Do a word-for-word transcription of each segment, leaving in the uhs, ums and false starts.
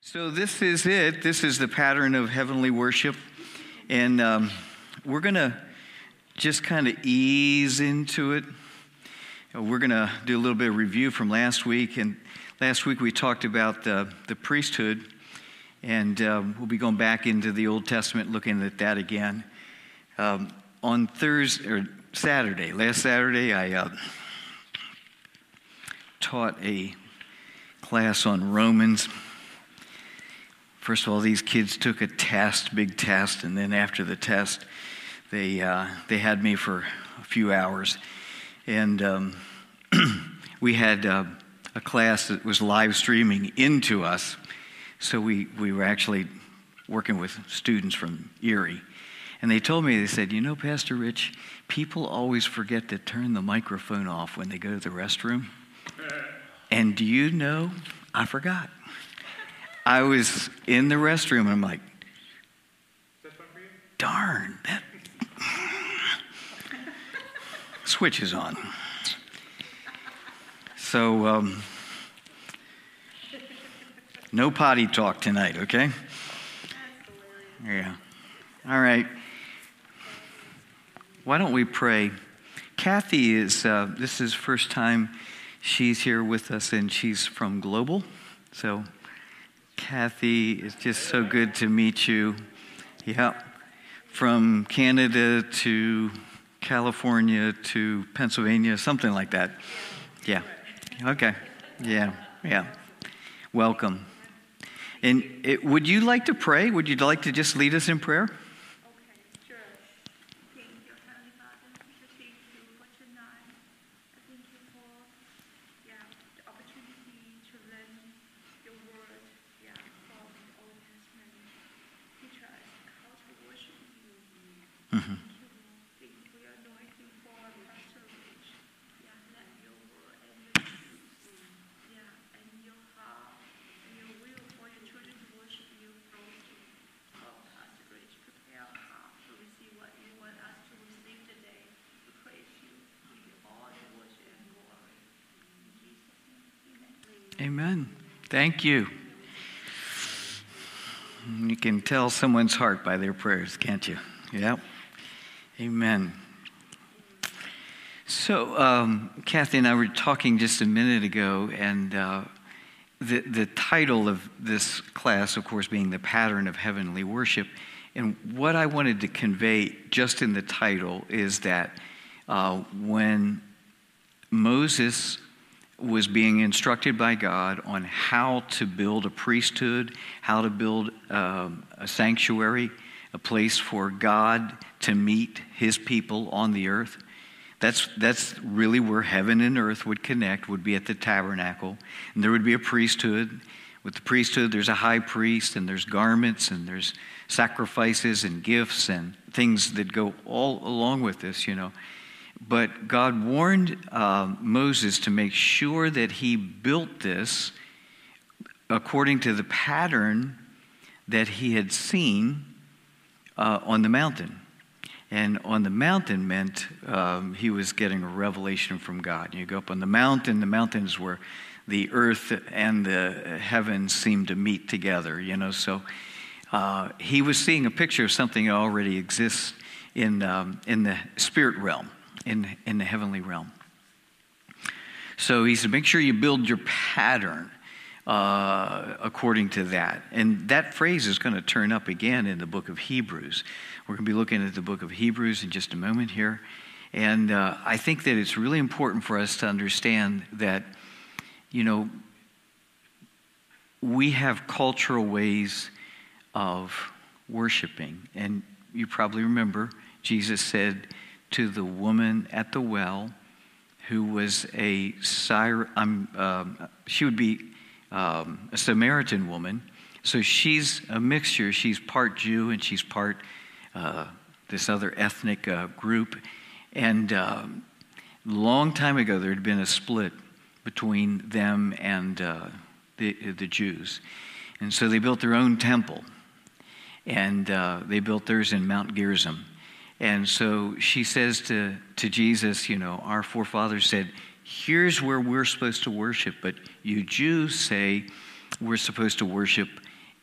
So this is it. This is the pattern of heavenly worship. And um, we're going to just kind of ease into it. We're going to do a little bit of review from last week. And last week we talked about the, the priesthood. And uh, we'll be going back into the Old Testament, looking at that again. Um, on Thursday, or Saturday, last Saturday, I uh, taught a class on Romans. First of all, these kids took a test, big test, and then after the test, they uh, they had me for a few hours. And um, we had uh, a class that was live streaming into us, so we, we were actually working with students from Erie. And they told me, they said, you know, Pastor Rich, people always forget to turn the microphone off when they go to the restroom. And do you know, I forgot. I was in the restroom, and I'm like, darn, that switch is on. So, um, no potty talk tonight, okay? Yeah. All right. Why don't we pray? Kathy is, uh, this is first time she's here with us, and she's from Global. So, Kathy, it's just so good to meet you. Yeah. From Canada to California to Pennsylvania, something like that. Yeah. Okay. Yeah. Yeah. Welcome. And it, would you like to pray? Would you like to just lead us in prayer? Mm-hmm. Amen. Thank you. You can tell someone's heart by their prayers, can't you? Yeah. Amen. So, um, Kathy and I were talking just a minute ago, and uh, the the title of this class, of course, being the pattern of heavenly worship. And what I wanted to convey just in the title is that uh, when Moses was being instructed by God on how to build a priesthood, how to build um, a sanctuary, a place for God to meet his people on the earth. That's that's really where heaven and earth would connect, would be at the tabernacle. And there would be a priesthood. With the priesthood, there's a high priest, and there's garments, and there's sacrifices and gifts and things that go all along with this, you know. But God warned uh, Moses to make sure that he built this according to the pattern that he had seen uh, on the mountain. And on the mountain meant um, he was getting a revelation from God. You go up on the mountain, the mountain is where the earth and the heavens seem to meet together, you know. So uh, he was seeing a picture of something that already exists in um, in the spirit realm. In, in the heavenly realm. So he said, make sure you build your pattern uh, according to that. And that phrase is going to turn up again in the book of Hebrews. We're going to be looking at the book of Hebrews in just a moment here. And uh, I think that it's really important for us to understand that, you know, we have cultural ways of worshiping. And you probably remember Jesus said to the woman at the well, who was a Syr- um, um, she would be um, a Samaritan woman. So she's a mixture. She's part Jew and she's part uh, this other ethnic uh, group. And um, long time ago, there had been a split between them and uh, the the Jews, and so they built their own temple, and uh, they built theirs in Mount Gerizim. And so she says to, to Jesus, you know, our forefathers said, here's where we're supposed to worship, but you Jews say we're supposed to worship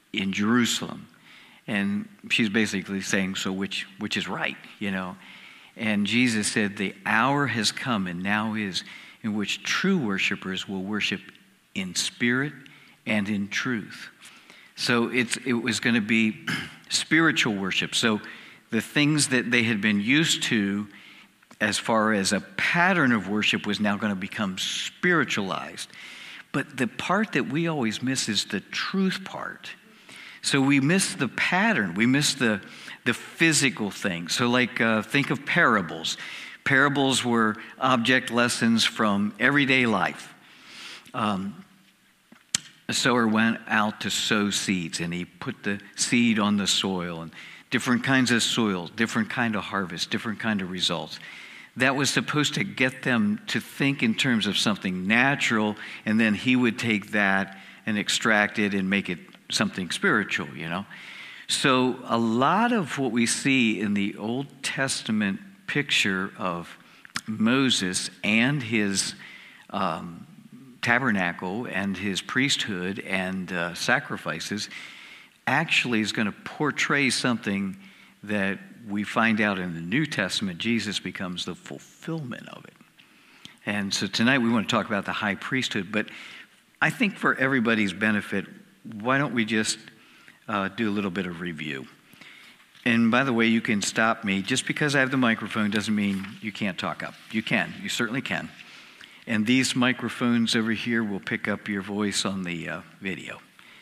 in Jerusalem. And she's basically saying, so which which is right, you know? And Jesus said, the hour has come and now is in which true worshipers will worship in spirit and in truth. So it's it was going to be spiritual worship. So the things that they had been used to as far as a pattern of worship was now going to become spiritualized. But the part that we always miss is the truth part. So we miss the pattern. We miss the, the physical thing. So like uh, think of parables. Parables were object lessons from everyday life. Um, a sower went out to sow seeds, and he put the seed on the soil, and different kinds of soil, different kind of harvest, different kind of results. That was supposed to get them to think in terms of something natural, and then he would take that and extract it and make it something spiritual, you know. So a lot of what we see in the Old Testament picture of Moses and his um, tabernacle and his priesthood and uh, sacrifices actually is going to portray something that we find out in the New Testament. Jesus becomes the fulfillment of it. And so tonight we want to talk about the high priesthood, but I think for everybody's benefit, why don't we just uh, do a little bit of review? And by the way, you can stop me. Just because I have the microphone doesn't mean you can't talk up. You can. You certainly can. And these microphones over here will pick up your voice on the uh, video.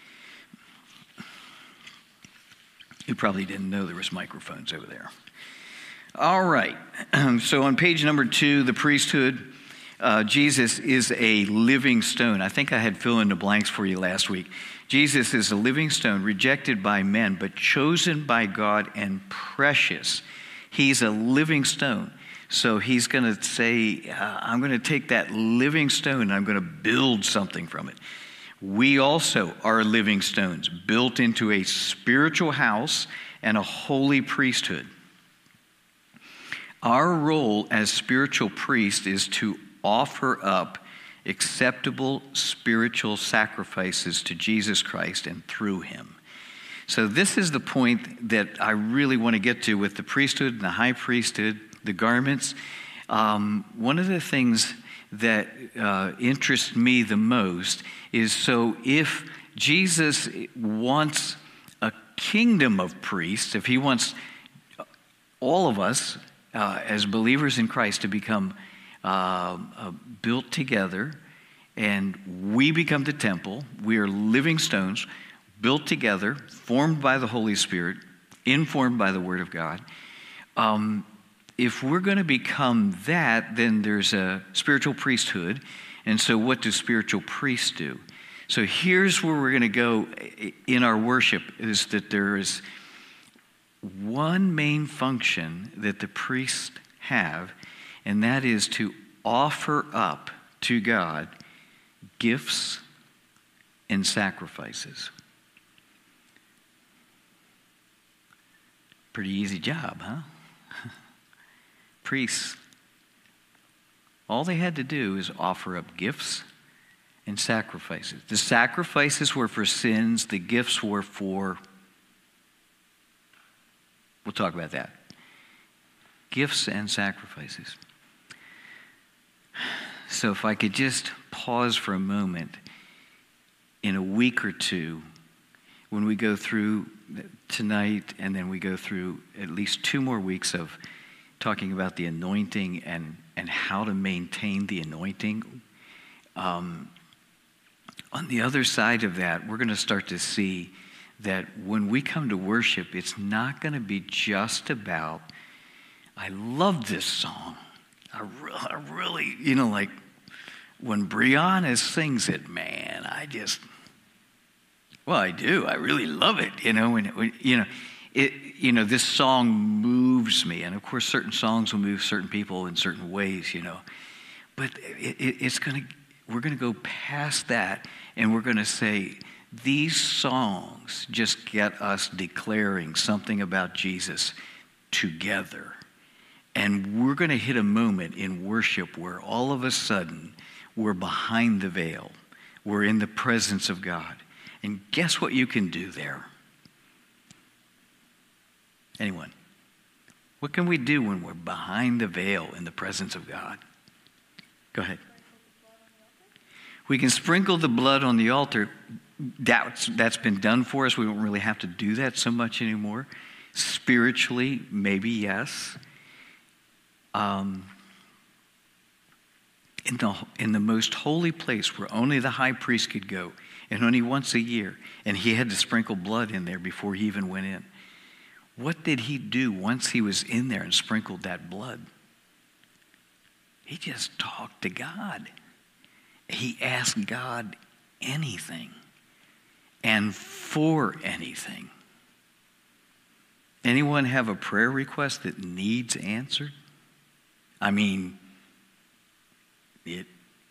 You probably didn't know there was microphones over there. All right. So on page number two, the priesthood, uh, Jesus is a living stone. I think I had fill in the blanks for you last week. Jesus is a living stone, rejected by men, but chosen by God and precious. He's a living stone. So he's going to say, uh, I'm going to take that living stone and I'm going to build something from it. We also are living stones, built into a spiritual house and a holy priesthood. Our role as spiritual priests is to offer up acceptable spiritual sacrifices to Jesus Christ and through him. So this is the point that I really want to get to with the priesthood and the high priesthood, the garments. Um, one of the things that uh, interests me the most is, so if Jesus wants a kingdom of priests, if he wants all of us uh, as believers in Christ to become Uh, uh, built together, and we become the temple. We are living stones, built together, formed by the Holy Spirit, informed by the Word of God. Um, if we're going to become that, then there's a spiritual priesthood. And so what do spiritual priests do? So here's where we're going to go in our worship, is that there is one main function that the priests have, and that is to offer up to God gifts and sacrifices. Pretty easy job, huh? Priests, all they had to do is offer up gifts and sacrifices. The sacrifices were for sins, the gifts were for, we'll talk about that. Gifts and sacrifices. So if I could just pause for a moment, in a week or two, when we go through tonight, and then we go through at least two more weeks of talking about the anointing and, and how to maintain the anointing. Um, on the other side of that, we're going to start to see that when we come to worship, it's not going to be just about, I love this song. I, re- I really, you know, like when Brianna sings it, man, I just, well, I do. I really love it, you know, when, when you know, it, you know, this song moves me. And of course, certain songs will move certain people in certain ways, you know, but it, it, it's going to, we're going to go past that, and we're going to say, these songs just get us declaring something about Jesus together. And we're going to hit a moment in worship where all of a sudden we're behind the veil. We're in the presence of God. And guess what you can do there? Anyone? What can we do when we're behind the veil in the presence of God? Go ahead. We can sprinkle the blood on the altar. That's, that's been done for us. We don't really have to do that so much anymore. Spiritually, maybe yes. Um, in the, in the most holy place where only the high priest could go, and only once a year, and he had to sprinkle blood in there before he even went in. What did he do once he was in there and sprinkled that blood? He just talked to God. He asked God anything and for anything. Anyone have a prayer request that needs answered? I mean, it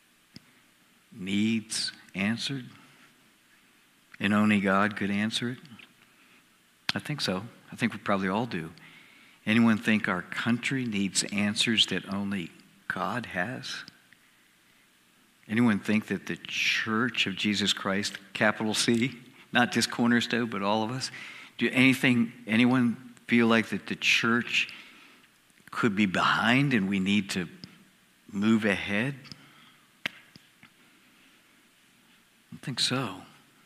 needs answered, and only God could answer it? I think so. I think we probably all do. Anyone think our country needs answers that only God has? Anyone think that the Church of Jesus Christ, capital C, not just Cornerstone, but all of us, do anything, anyone feel like that the church could be behind and we need to move ahead? I think so.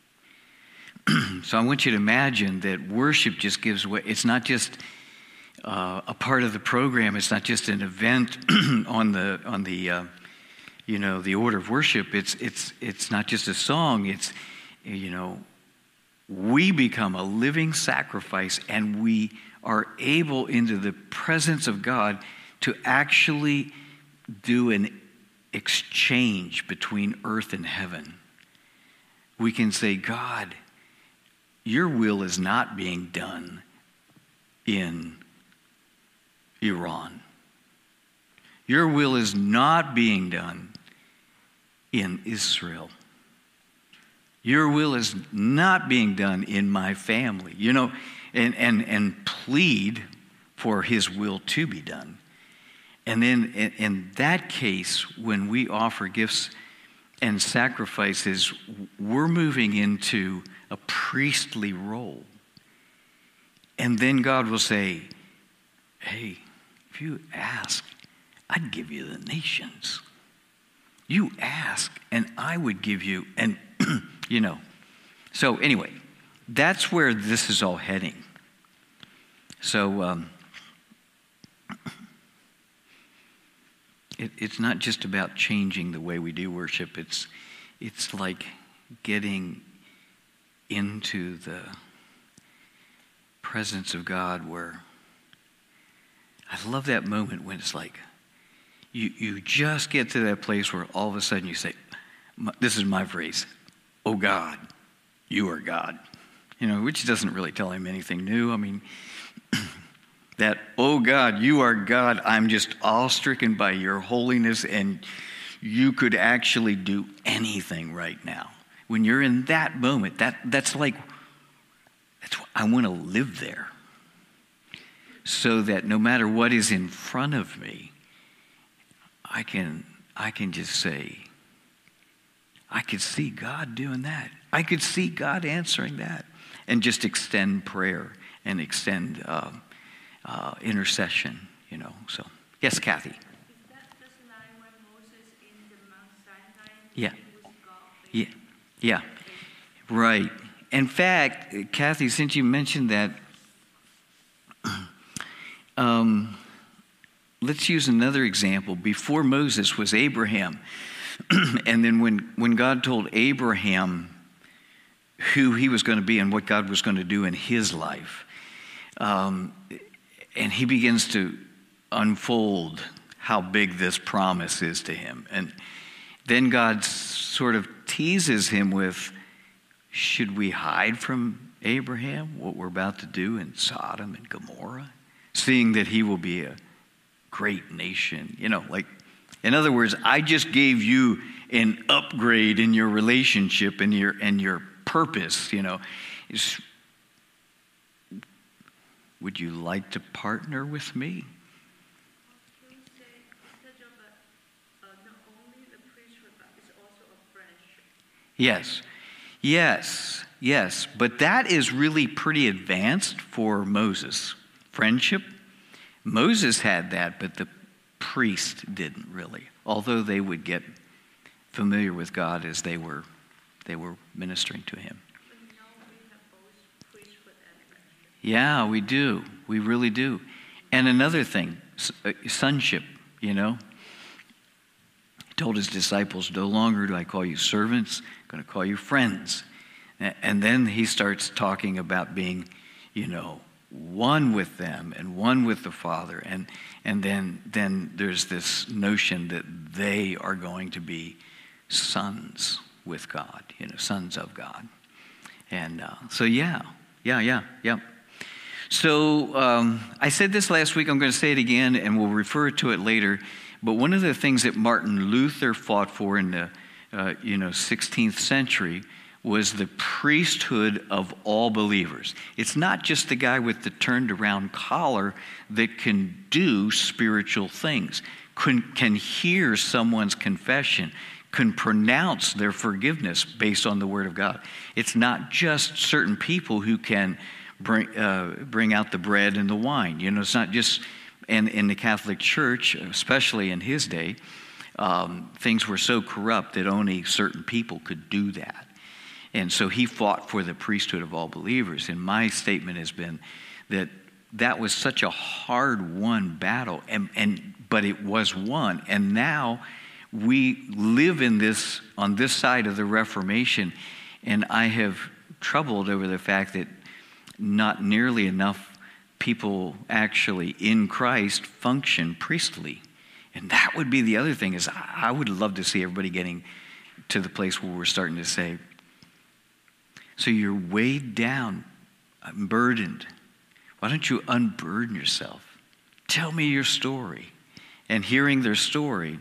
So I want you to imagine that worship just gives way. It's not just uh, a part of the program. It's not just an event on the on the uh, you know the order of worship. It's it's it's not just a song. It's you know we become a living sacrifice, and we are able into the presence of God to actually do an exchange between earth and heaven. We can say, God, your will is not being done in Iran. Your will is not being done in Israel. Your will is not being done in my family. You know, and, and, and plead for his will to be done. And then in, in that case, when we offer gifts and sacrifices, we're moving into a priestly role. And then God will say, hey, if you ask, I'd give you the nations. You ask, and I would give you, and you know. So anyway, that's where this is all heading. So um, it, it's not just about changing the way we do worship. It's it's like getting into the presence of God, where I love that moment when it's like you you just get to that place where all of a sudden you say, this is my phrase, oh God, you are God. You know, which doesn't really tell him anything new. I mean, that, oh God, you are God. I'm just awe-stricken by your holiness, and you could actually do anything right now. When you're in that moment, that that's like, that's I want to live there. So that no matter what is in front of me, I can I can just say, I could see God doing that. I could see God answering that. And just extend prayer and extend uh, uh, intercession, you know. So, yes, Kathy. Is that the line when Moses in the Mount Sinai? Yeah. With God? Yeah. Yeah. Right. In fact, Kathy, since you mentioned that, um, let's use another example. Before Moses was Abraham. And then when, when God told Abraham who he was going to be and what God was going to do in his life, um, and he begins to unfold how big this promise is to him. And then God sort of teases him with, should we hide from Abraham what we're about to do in Sodom and Gomorrah, seeing that he will be a great nation? You know, like, in other words, I just gave you an upgrade in your relationship and your and your purpose, you know. Is, would you like to partner with me? Yes. Yes. yes. But that is really pretty advanced for Moses. Friendship, Moses had that, but the priest didn't really. Although they would get familiar with God as they were they were ministering to him. But now we have both priesthood and friendship. Yeah, we do. We really do. And another thing, sonship, you know. He told his disciples, no longer do I call you servants, I'm going to call you friends. And then he starts talking about being, you know, one with them and one with the Father. And and then then there's this notion that they are going to be sons with God, you know, sons of God. And uh, so, yeah, yeah, yeah, yeah. So um, I said this last week, I'm going to say it again, and we'll refer to it later. But one of the things that Martin Luther fought for in the, uh, you know, sixteenth century was the priesthood of all believers. It's not just the guy with the turned around collar that can do spiritual things, can, can hear someone's confession, can pronounce their forgiveness based on the Word of God. It's not just certain people who can bring uh, bring out the bread and the wine. You know, it's not just, and in the Catholic Church, especially in his day, um, things were so corrupt that only certain people could do that. And so he fought for the priesthood of all believers. And my statement has been that that was such a hard-won battle, and, and but it was won. And now we live in this, on this side of the Reformation, and I have troubled over the fact that not nearly enough people actually in Christ function priestly. And that would be the other thing, is I would love to see everybody getting to the place where we're starting to say, so you're weighed down, burdened. Why don't you unburden yourself? Tell me your story. And hearing their story,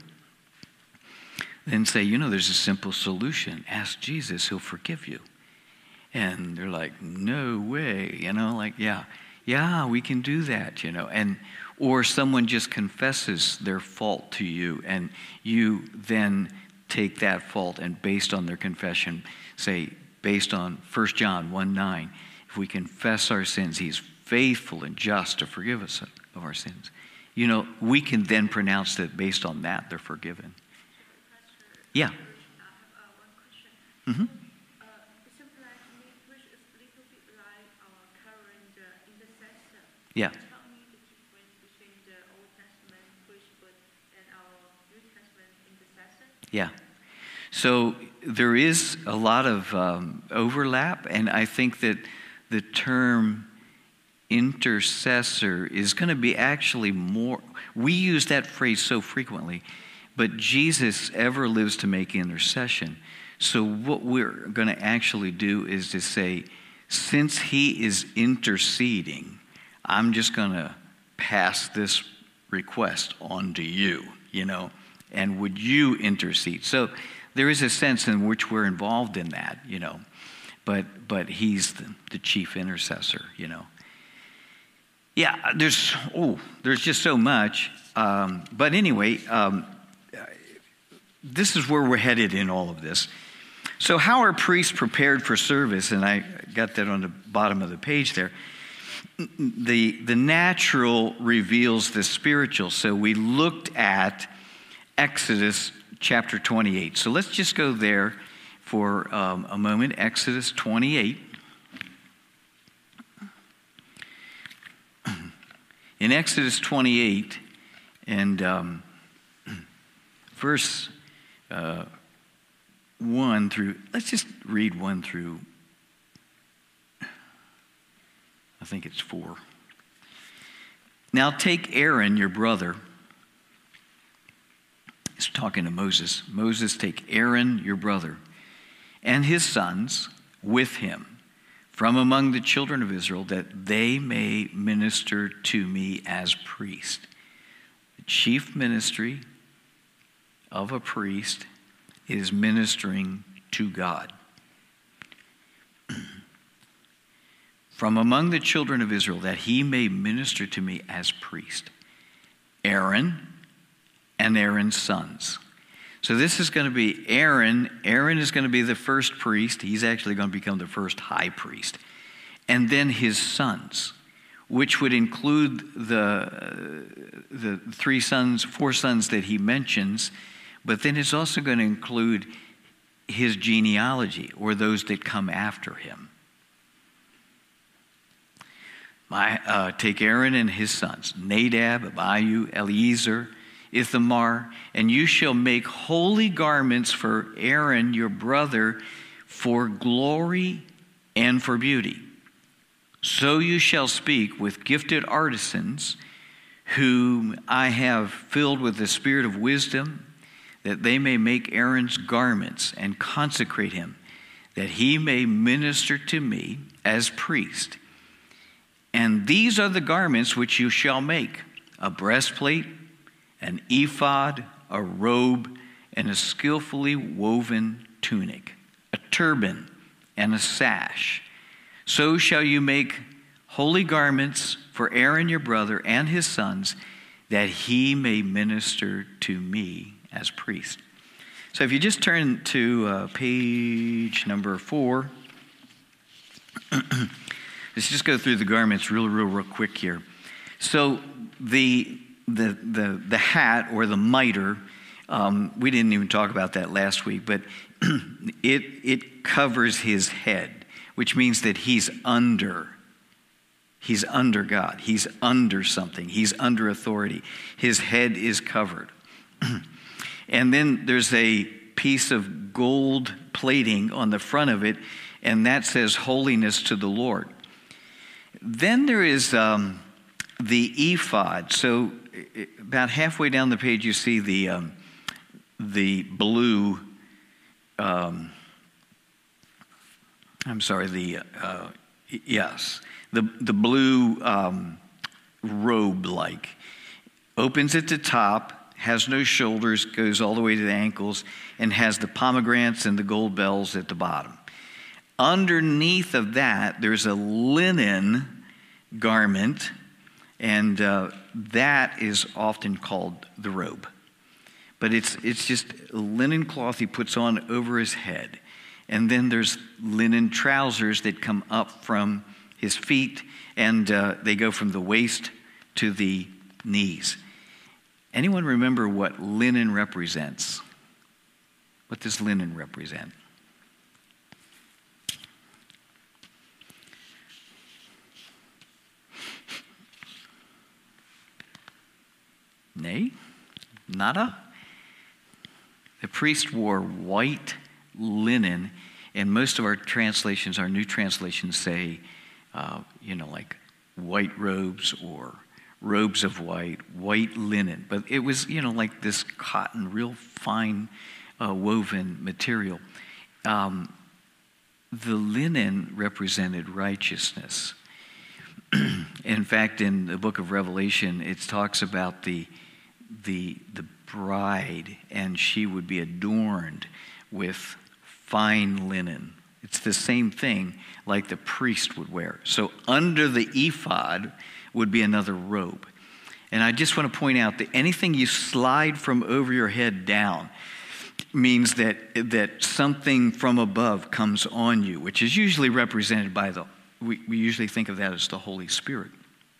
then say, you know, there's a simple solution. Ask Jesus, he'll forgive you. And they're like, no way, you know, like, yeah, yeah, we can do that, you know. And or someone just confesses their fault to you, and you then take that fault and based on their confession, say, based on First John one nine, if we confess our sins, he's faithful and just to forgive us of our sins. You know, we can then pronounce that based on that, they're forgiven. Yeah. I have uh, one question. Mm-hmm. Uh, it seems like to me, which is a little bit like our current uh, intercessor. Yeah. Tell me the difference between the Old Testament priesthood and our New Testament intercessor. Yeah. So there is a lot of um, overlap, and I think that the term intercessor is going to be actually more, we use that phrase so frequently, but Jesus ever lives to make intercession. So what we're going to actually do is to say, since he is interceding, I'm just going to pass this request on to you, you know, and would you intercede? So there is a sense in which we're involved in that, you know, but but he's the, the chief intercessor, you know. Yeah, there's, oh, there's just so much. Um, but anyway, um, this is where we're headed in all of this. So how are priests prepared for service? And I got that on the bottom of the page there. The, the natural reveals the spiritual. So we looked at Exodus chapter twenty-eight. So let's just go there for um, a moment. Exodus twenty-eight. In Exodus twenty-eight, and um, verse uh, one through, let's just read one through, I think it's four. Now take Aaron, your brother. He's talking to Moses. Moses, take Aaron, your brother, and his sons with him from among the children of Israel, that they may minister to me as priest. The chief ministry of a priest is ministering to God. From among the children of Israel, that he may minister to me as priest. Aaron and Aaron's sons. So this is going to be Aaron. Aaron is going to be the first priest. He's actually going to become the first high priest. And then his sons, which would include the, the three sons, four sons that he mentions, but then it's also going to include his genealogy, or those that come after him. My, uh, take Aaron and his sons, Nadab, Abihu, Eleazar, Ithamar, and you shall make holy garments for Aaron your brother for glory and for beauty. So you shall speak with gifted artisans, whom I have filled with the spirit of wisdom, that they may make Aaron's garments and consecrate him, that he may minister to me as priest. And these are the garments which you shall make: a breastplate, an ephod, a robe, and a skillfully woven tunic, a turban, and a sash. So shall you make holy garments for Aaron your brother and his sons, that he may minister to me as priest. So if you just turn to uh, page number four, let's just go through the garments real, real, real quick here. So the the the the hat, or the mitre, um, we didn't even talk about that last week, but it it covers his head, which means that he's under. He's under God. He's under something. He's under authority. His head is covered. And then there's a piece of gold plating on the front of it, and that says holiness to the Lord. Then there is um, the ephod. So about halfway down the page, you see the um, the blue. Um, I'm sorry. The uh, yes, the the blue um, robe-like opens at the top, has no shoulders, goes all the way to the ankles, and has the pomegranates and the gold bells at the bottom. Underneath of that, there's a linen garment, and uh, that is often called the robe. But it's it's just a linen cloth he puts on over his head. And then there's linen trousers that come up from his feet, and uh, they go from the waist to the knees. Anyone remember what linen represents? What does linen represent? Nay? Nada? The priest wore white linen, and most of our translations, our new translations say, uh, you know, like white robes or robes of white, white linen. But it was, you know, like this cotton, real fine uh, woven material. Um, the linen represented righteousness. In fact, in the book of Revelation, it talks about the the the bride, and she would be adorned with fine linen. It's the same thing like the priest would wear. So under the ephod would be another robe. And I just want to point out that anything you slide from over your head down means that that something from above comes on you, which is usually represented by the, we, we usually think of that as the Holy Spirit.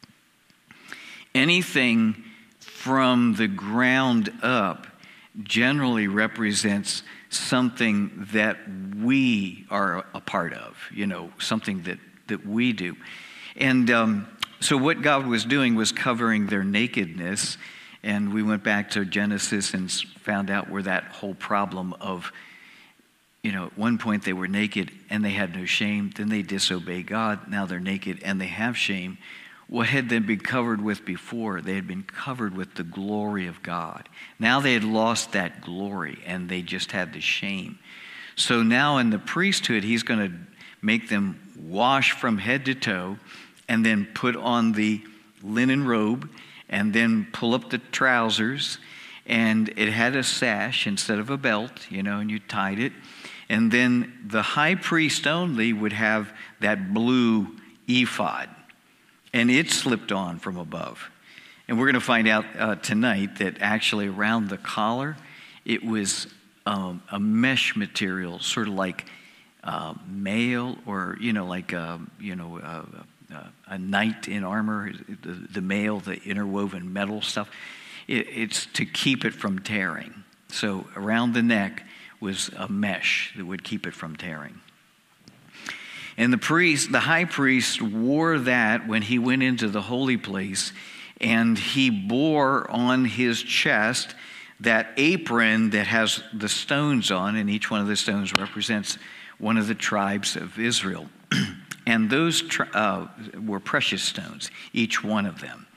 Anything from the ground up generally represents something that we are a part of, you know, something that, that we do. And um, so what God was doing was covering their nakedness, and we went back to Genesis and found out where that whole problem of, you know, at one point they were naked and they had no shame, then they disobey God, now they're naked and they have shame. What had they been covered with before? They had been covered with the glory of God. Now they had lost that glory and they just had the shame. So now in the priesthood, he's going to make them wash from head to toe and then put on the linen robe and then pull up the trousers. And it had a sash instead of a belt, you know, and you tied it. And then the high priest only would have that blue ephod. And it slipped on from above. And we're going to find out uh, tonight that actually around the collar It was um, a mesh material, sort of like uh, mail, or you know, like um, you know, uh, uh, a knight in armor. The, the mail, the interwoven metal stuff. It, it's to keep it from tearing. So around the neck was a mesh that would keep it from tearing. And the priest, the high priest, wore that when he went into the holy place, and he bore on his chest that apron that has the stones on, and each one of the stones represents one of the tribes of Israel. And those uh, were precious stones, each one of them.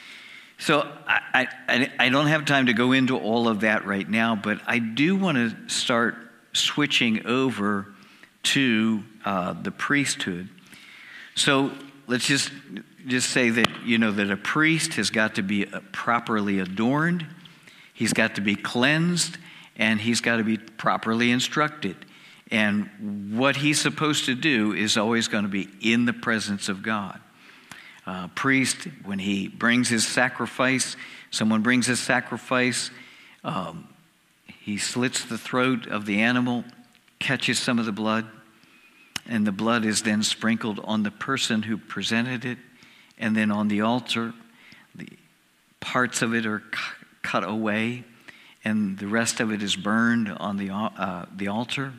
So I, I, I don't have time to go into all of that right now, but I do want to start switching over to uh, the priesthood. So let's just just say that, you know, that a priest has got to be properly adorned, he's got to be cleansed, and he's got to be properly instructed. And what he's supposed to do is always going to be in the presence of God. Uh, priest, when he brings his sacrifice, someone brings his sacrifice, um, he slits the throat of the animal, catches some of the blood, and the blood is then sprinkled on the person who presented it, and then on the altar. The parts of it are c- cut away, and the rest of it is burned on the uh, the altar.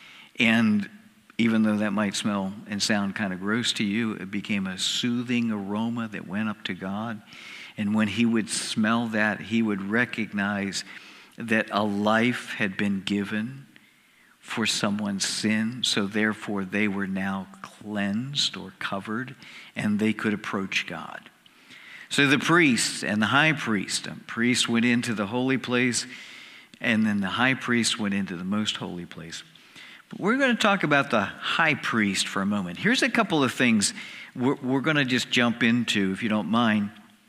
And even though that might smell and sound kind of gross to you, it became a soothing aroma that went up to God. And when he would smell that, he would recognize that a life had been given for someone's sin, so therefore they were now cleansed or covered, and they could approach God. So the priest and the high priest, a priest went into the holy place, and then the high priest went into the most holy place. But we're going to talk about the high priest for a moment. Here's a couple of things we're, we're going to just jump into, if you don't mind.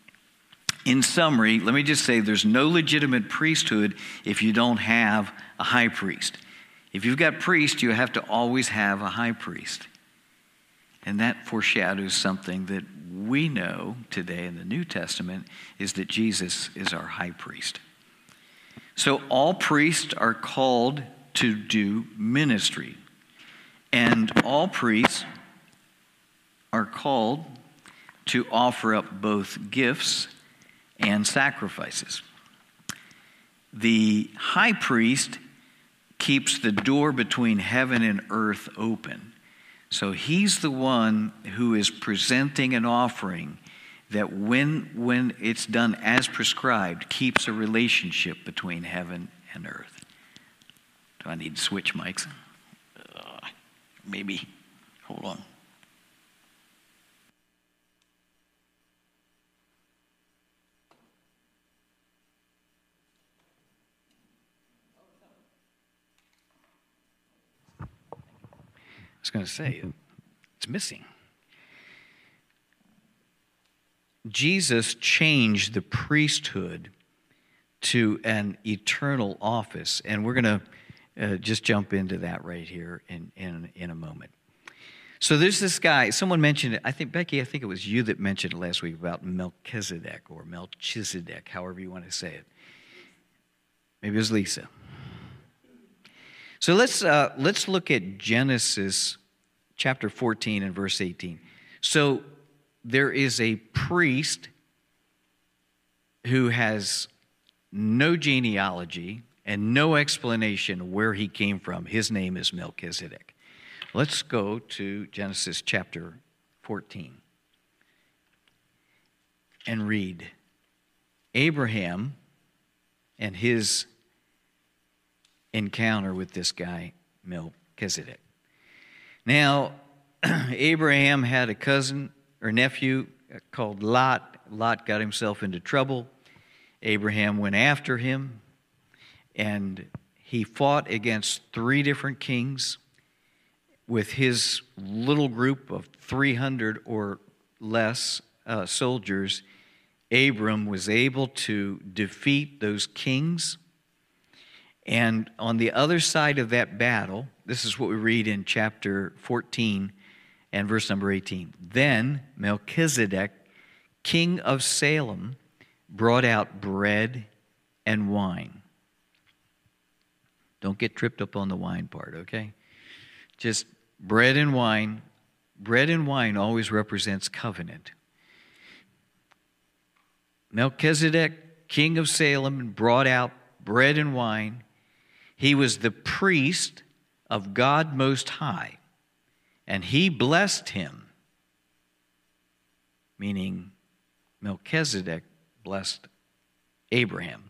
In summary, let me just say there's no legitimate priesthood if you don't have a high priest. If you've got priests, you have to always have a high priest. And that foreshadows something that we know today in the New Testament, is that Jesus is our high priest. So all priests are called to do ministry. And all priests are called to offer up both gifts and sacrifices. The high priest keeps the door between heaven and earth open. So he's the one who is presenting an offering that when, when it's done as prescribed, keeps a relationship between heaven and earth. Do I need to switch mics? Uh, maybe. Hold on. I was going to say, it's missing. Jesus changed the priesthood to an eternal office, and we're going to uh, just jump into that right here in, in, in a moment. So there's this guy, someone mentioned it, I think, Becky, I think it was you that mentioned it last week about Melchizedek, or Melchizedek, however you want to say it. Maybe it was Lisa. So let's uh, let's look at Genesis chapter fourteen and verse eighteen. So there is a priest who has no genealogy and no explanation where he came from. His name is Melchizedek. Let's go to Genesis chapter fourteen and read Abraham and his encounter with this guy, Melchizedek. Now, Abraham had a cousin or nephew called Lot. Lot got himself into trouble. Abraham went after him, and he fought against three different kings with his little group of three hundred or less uh, soldiers. Abram was able to defeat those kings. And on the other side of that battle, this is what we read in chapter fourteen and verse number eighteen. Then Melchizedek, king of Salem, brought out bread and wine. Don't get tripped up on the wine part, okay? Just bread and wine. Bread and wine always represents covenant. Melchizedek, king of Salem, brought out bread and wine. He was the priest of God Most High, and he blessed him, meaning Melchizedek blessed Abraham.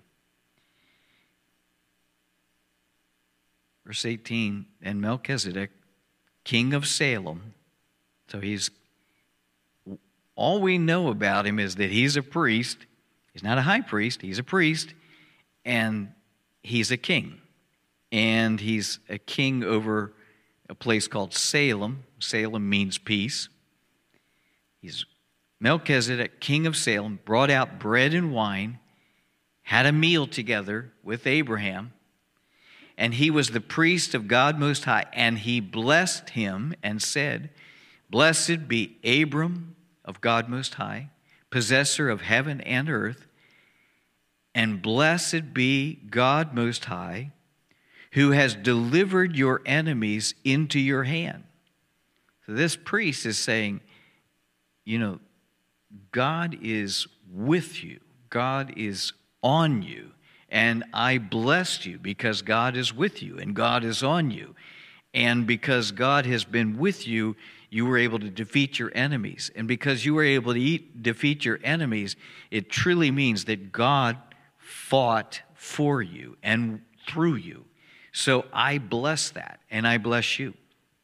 Verse eighteen, and Melchizedek, king of Salem, so he's, all we know about him is that he's a priest. He's not a high priest, he's a priest, and he's a king. And he's a king over a place called Salem. Salem means peace. He's Melchizedek, king of Salem, brought out bread and wine, had a meal together with Abraham, and he was the priest of God Most High, and he blessed him and said, "Blessed be Abram of God Most High, possessor of heaven and earth, and blessed be God Most High, who has delivered your enemies into your hand." So this priest is saying, you know, God is with you. God is on you. And I blessed you because God is with you and God is on you. And because God has been with you, you were able to defeat your enemies. And because you were able to eat, defeat your enemies, it truly means that God fought for you and through you. So I bless that, and I bless you.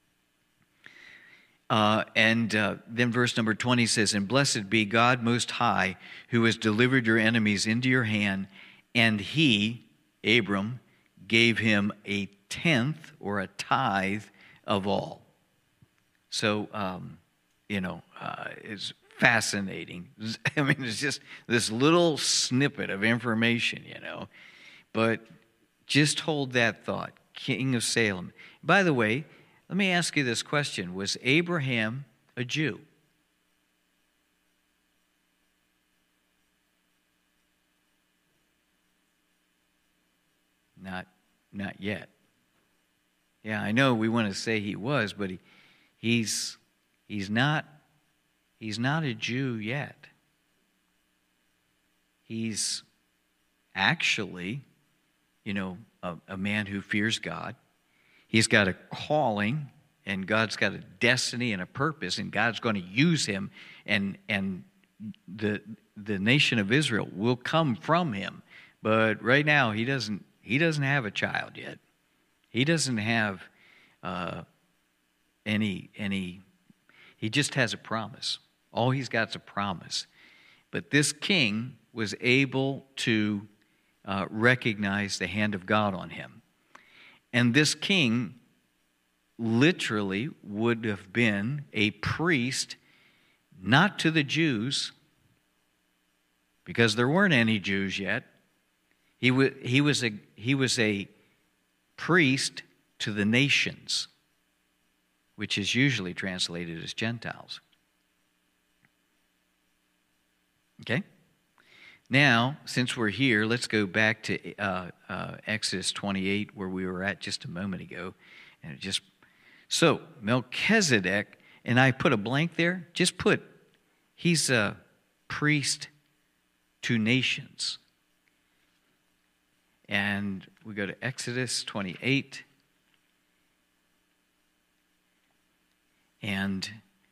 Uh, and uh, then verse number twenty says, "And blessed be God Most High, who has delivered your enemies into your hand, and he," Abram, "gave him a tenth," or a tithe, "of all." So, um, you know, uh, it's fascinating. I mean, it's just this little snippet of information, you know. But just hold that thought, king of Salem. By the way, let me ask you this question. Was Abraham a Jew? Not, not yet. Yeah, I know we want to say he was, but he, he's, he's not, he's not a Jew yet. He's actually, you know, a, a man who fears God. He's got a calling, and God's got a destiny and a purpose, and God's going to use him, and and the the nation of Israel will come from him. But right now, he doesn't he doesn't have a child yet. He doesn't have uh, any any. He just has a promise. All he's got is a promise. But this king was able to uh, recognize the hand of God on him. And this king literally would have been a priest, not to the Jews, because there weren't any Jews yet. He, w- he, was a, he was a priest to the nations, which is usually translated as Gentiles. Okay? Now, since we're here, let's go back to uh, uh, Exodus twenty-eight, where we were at just a moment ago. And it just so Melchizedek, and I put a blank there. Just put, he's a priest to nations. And we go to Exodus twenty-eight, and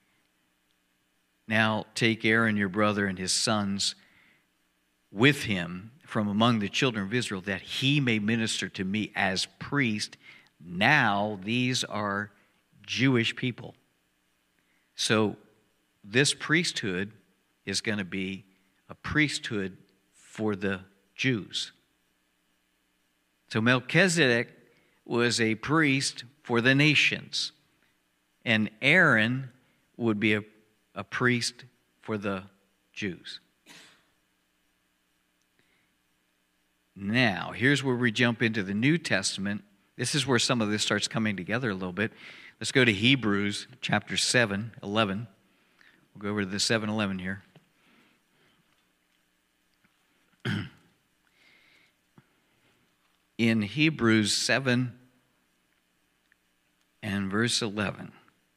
now take Aaron your brother and his sons with him from among the children of Israel, that he may minister to me as priest. Now these are Jewish people. So this priesthood is going to be a priesthood for the Jews. So Melchizedek was a priest for the nations, and Aaron would be a, a priest for the Jews. Now, here's where we jump into the New Testament. This is where some of this starts coming together a little bit. Let's go to Hebrews chapter seven, eleven. We'll go over to the seven eleven here. In Hebrews seven and verse eleven.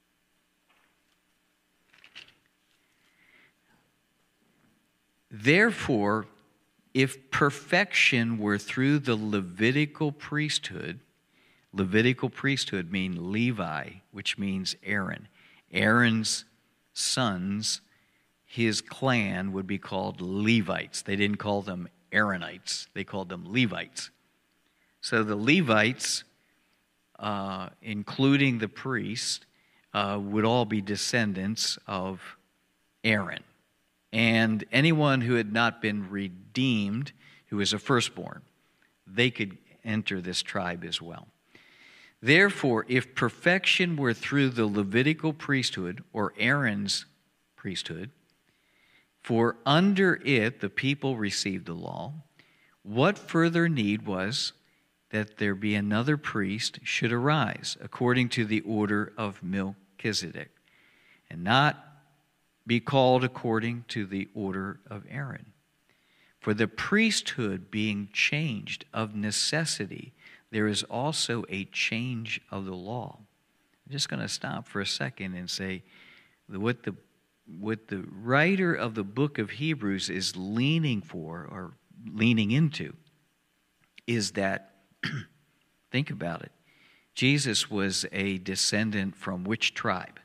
Therefore, if perfection were through the Levitical priesthood, Levitical priesthood means Levi, which means Aaron. Aaron's sons, his clan would be called Levites. They didn't call them Aaronites. They called them Levites. So the Levites, uh, including the priest, uh, would all be descendants of Aaron. And anyone who had not been redeemed, who was a firstborn, they could enter this tribe as well. Therefore, if perfection were through the Levitical priesthood, or Aaron's priesthood, for under it the people received the law, what further need was that there be another priest should arise, according to the order of Melchizedek, and not be called according to the order of Aaron? For the priesthood being changed of necessity, there is also a change of the law. I'm just going to stop for a second and say what the what the writer of the book of Hebrews is leaning for, or leaning into, is that, think about it, Jesus was a descendant from which tribe?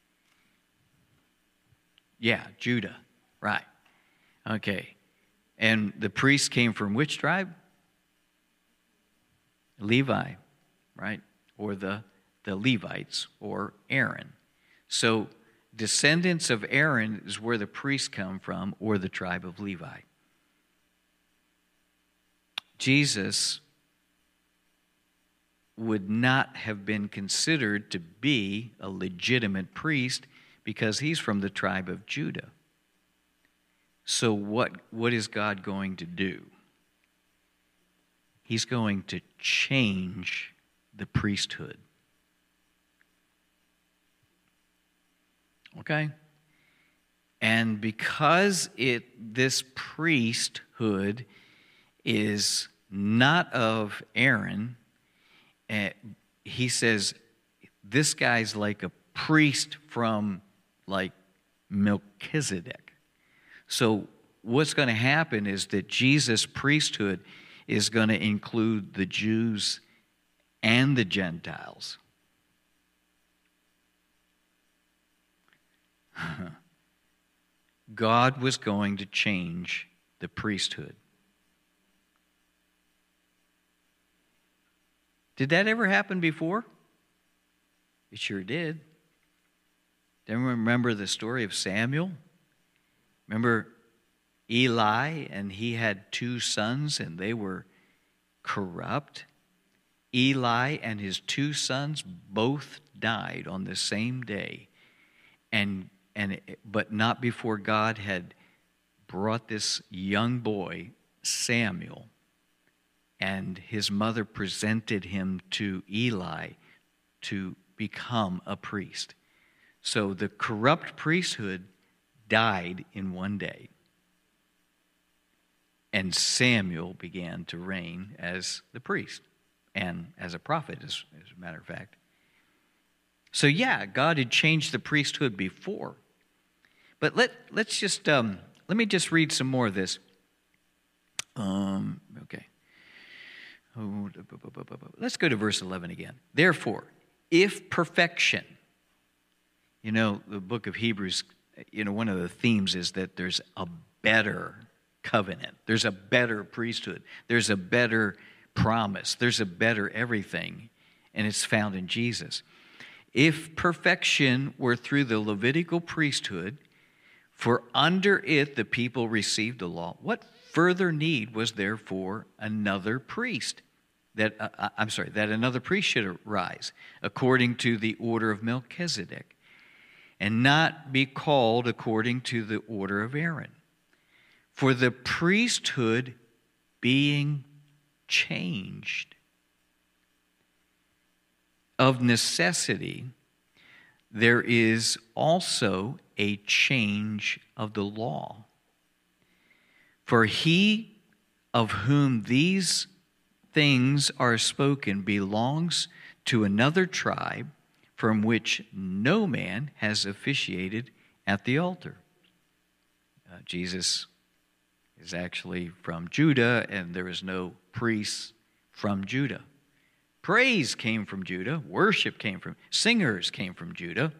Yeah, Judah, right. Okay. And the priest came from which tribe? Levi, right? Or the, the Levites, or Aaron. So descendants of Aaron is where the priests come from, or the tribe of Levi. Jesus would not have been considered to be a legitimate priest because he's from the tribe of Judah. So what, what is God going to do? He's going to change the priesthood. Okay? And because it this priesthood is not of Aaron, uh, he says this guy's like a priest from like Melchizedek. So what's going to happen is that Jesus' priesthood is going to include the Jews and the Gentiles. God was going to change the priesthood. Did that ever happen before? It sure did. Anyone remember the story of Samuel? Remember Eli, and he had two sons, and they were corrupt. Eli and his two sons both died on the same day, and and but not before God had brought this young boy, Samuel, and his mother presented him to Eli to become a priest. So the corrupt priesthood died in one day. And Samuel began to reign as the priest and as a prophet, as, as a matter of fact. So yeah, God had changed the priesthood before. But let, let's just, um, let me just read some more of this. Um, okay. Oh, let's go to verse eleven again. Therefore, if perfection, you know, the book of Hebrews, you know, one of the themes is that there's a better covenant. There's a better priesthood. There's a better promise. There's a better everything, and it's found in Jesus. If perfection were through the Levitical priesthood, for under it the people received the law, what further need was there for another priest? That uh, I'm sorry, that another priest should arise according to the order of Melchizedek, and not be called according to the order of Aaron. For the priesthood being changed of necessity, there is also a change of the law. For he of whom these things are spoken belongs to another tribe, from which no man has officiated at the altar. Uh, Jesus is actually from Judah, and there is no priests from Judah. Praise came from Judah. Worship came from, singers came from Judah.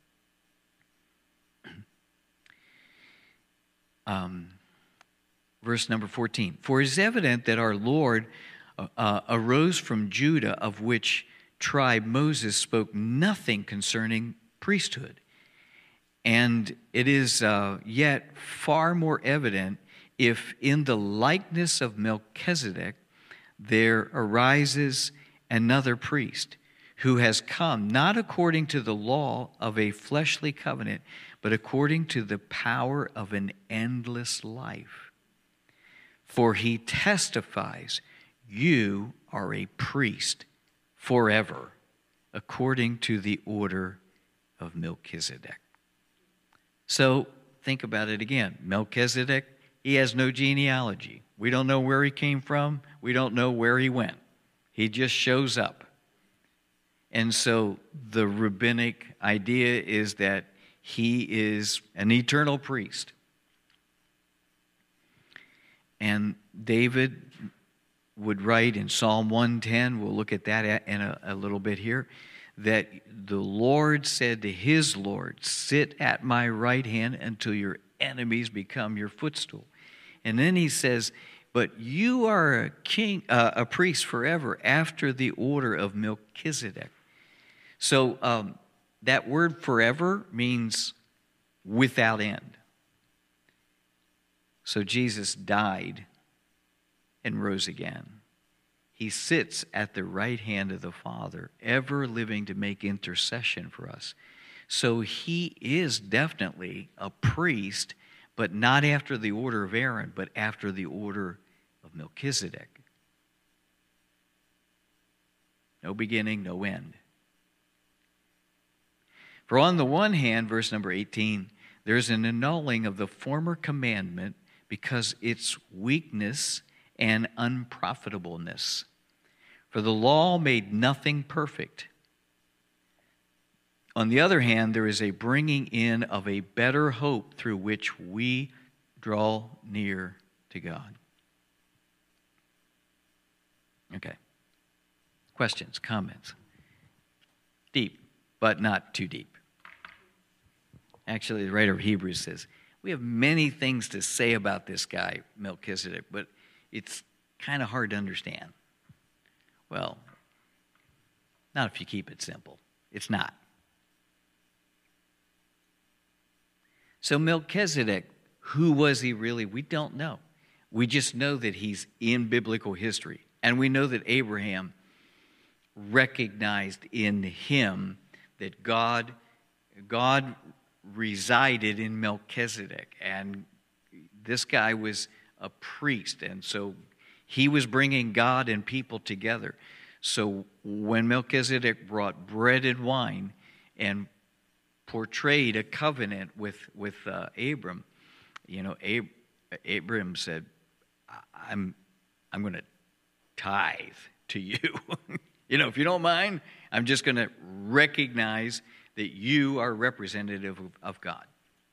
Um, verse number fourteen. For it is evident that our Lord uh, arose from Judah, of which tribe Moses spoke nothing concerning priesthood. And it is uh, yet far more evident if in the likeness of Melchizedek there arises another priest who has come not according to the law of a fleshly covenant, but according to the power of an endless life. For he testifies, you are a priest forever, according to the order of Melchizedek. So think about it again. Melchizedek, he has no genealogy. We don't know where he came from. We don't know where he went. He just shows up. And so the rabbinic idea is that he is an eternal priest. And David would write in Psalm one ten, we'll look at that in a, a little bit here, that the Lord said to his Lord, sit at my right hand until your enemies become your footstool. And then he says, but you are a king, uh, a priest forever after the order of Melchizedek. So um, that word forever means without end. So Jesus died and rose again. He sits at the right hand of the Father, ever living to make intercession for us. So he is definitely a priest, but not after the order of Aaron, but after the order of Melchizedek. No beginning, no end. For on the one hand, verse number eighteen, there's an annulling of the former commandment because its weakness and unprofitableness. For the law made nothing perfect. On the other hand, there is a bringing in of a better hope through which we draw near to God. Okay. Questions, comments? Deep, but not too deep. Actually, the writer of Hebrews says, we have many things to say about this guy, Melchizedek, but it's kind of hard to understand. Well, not if you keep it simple. It's not. So Melchizedek, who was he really? We don't know. We just know that he's in biblical history. And we know that Abraham recognized in him that God, God resided in Melchizedek. And this guy was a priest. And so he was bringing God and people together. So when Melchizedek brought bread and wine and portrayed a covenant with, with uh, Abram, you know, Ab- Abram said, I'm, I'm going to tithe to you. You know, if you don't mind, I'm just going to recognize that you are representative of, of God.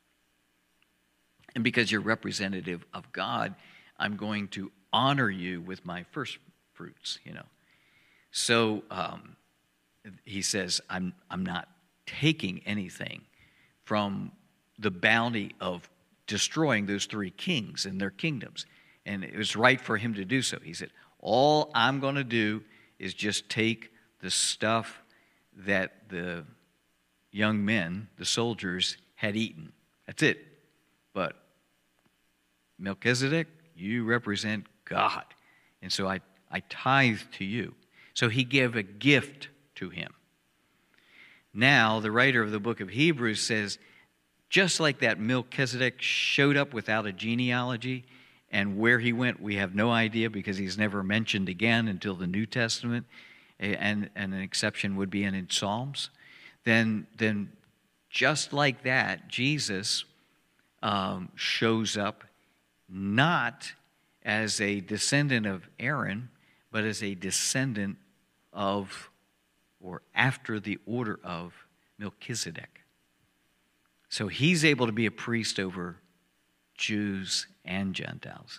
And because you're representative of God, I'm going to honor you with my first fruits, you know. So um, he says, I'm, I'm not taking anything from the bounty of destroying those three kings and their kingdoms. And it was right for him to do so. He said, all I'm going to do is just take the stuff that the young men, the soldiers, had eaten. That's it. But Melchizedek, you represent God. And so I, I tithe to you. So he gave a gift to him. Now, the writer of the book of Hebrews says, just like that Melchizedek showed up without a genealogy, and where he went, we have no idea because he's never mentioned again until the New Testament, and, and an exception would be in, in Psalms. Then, then just like that, Jesus um, shows up not as a descendant of Aaron, but as a descendant of or after the order of Melchizedek. So he's able to be a priest over Jews and Gentiles.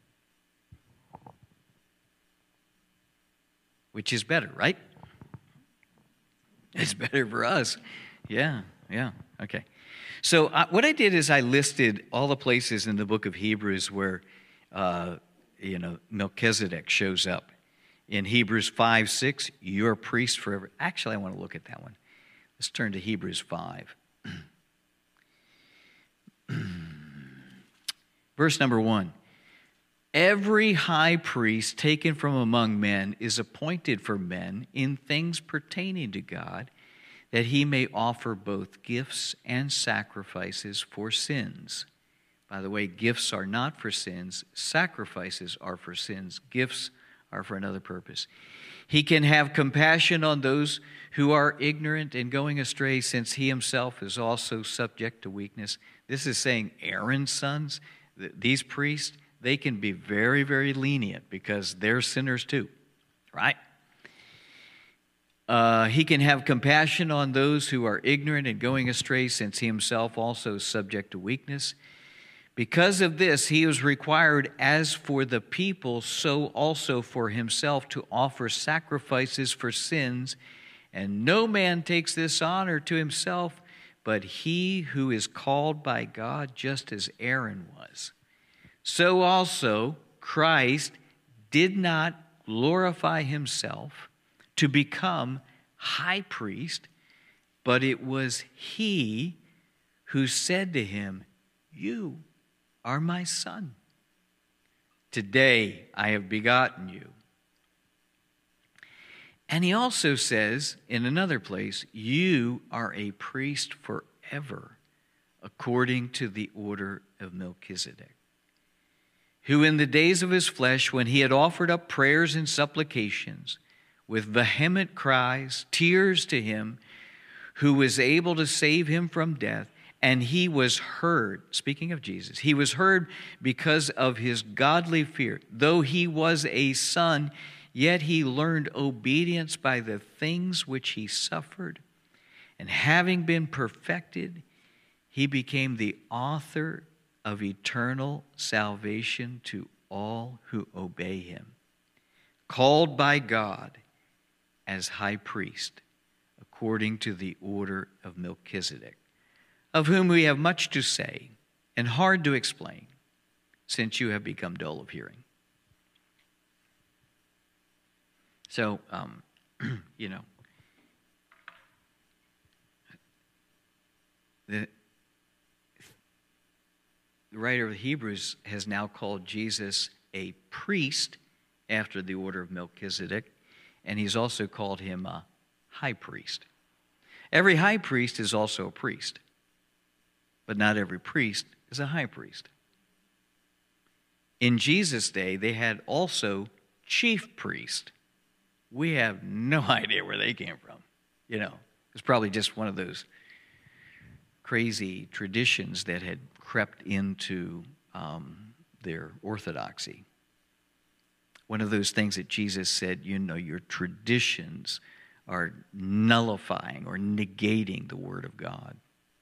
Which is better, right? It's better for us. Yeah, yeah, okay. So uh, what I did is I listed all the places in the book of Hebrews where, uh, you know, Melchizedek shows up. In Hebrews five, six, you're a priest forever. Actually, I want to look at that one. Let's turn to Hebrews five. Verse number one. Every high priest taken from among men is appointed for men in things pertaining to God, that he may offer both gifts and sacrifices for sins. By the way, gifts are not for sins, sacrifices are for sins, gifts are for another purpose. He can have compassion on those who are ignorant and going astray, since he himself is also subject to weakness. This is saying Aaron's sons, these priests, they can be very, very lenient because they're sinners too, right? Uh, he can have compassion on those who are ignorant and going astray, since he himself also is subject to weakness. Because of this, he was required, as for the people, so also for himself, to offer sacrifices for sins. And no man takes this honor to himself, but he who is called by God, just as Aaron was. So also Christ did not glorify himself to become high priest, but it was he who said to him, "You are my son. Today I have begotten you." And he also says in another place, "You are a priest forever, according to the order of Melchizedek, who in the days of his flesh, when he had offered up prayers and supplications with vehement cries, tears to him who was able to save him from death, and he was heard," speaking of Jesus, "he was heard because of his godly fear. Though he was a son, yet he learned obedience by the things which he suffered. And having been perfected, he became the author of eternal salvation to all who obey him, called by God as high priest, according to the order of Melchizedek, of whom we have much to say and hard to explain, since you have become dull of hearing." So, um, you know, the The writer of Hebrews has now called Jesus a priest after the order of Melchizedek, and he's also called him a high priest. Every high priest is also a priest, but not every priest is a high priest. In Jesus' day, they had also chief priests. We have no idea where they came from. You know, it's probably just one of those crazy traditions that had crept into um, their orthodoxy. One of those things that Jesus said, you know, your traditions are nullifying or negating the Word of God.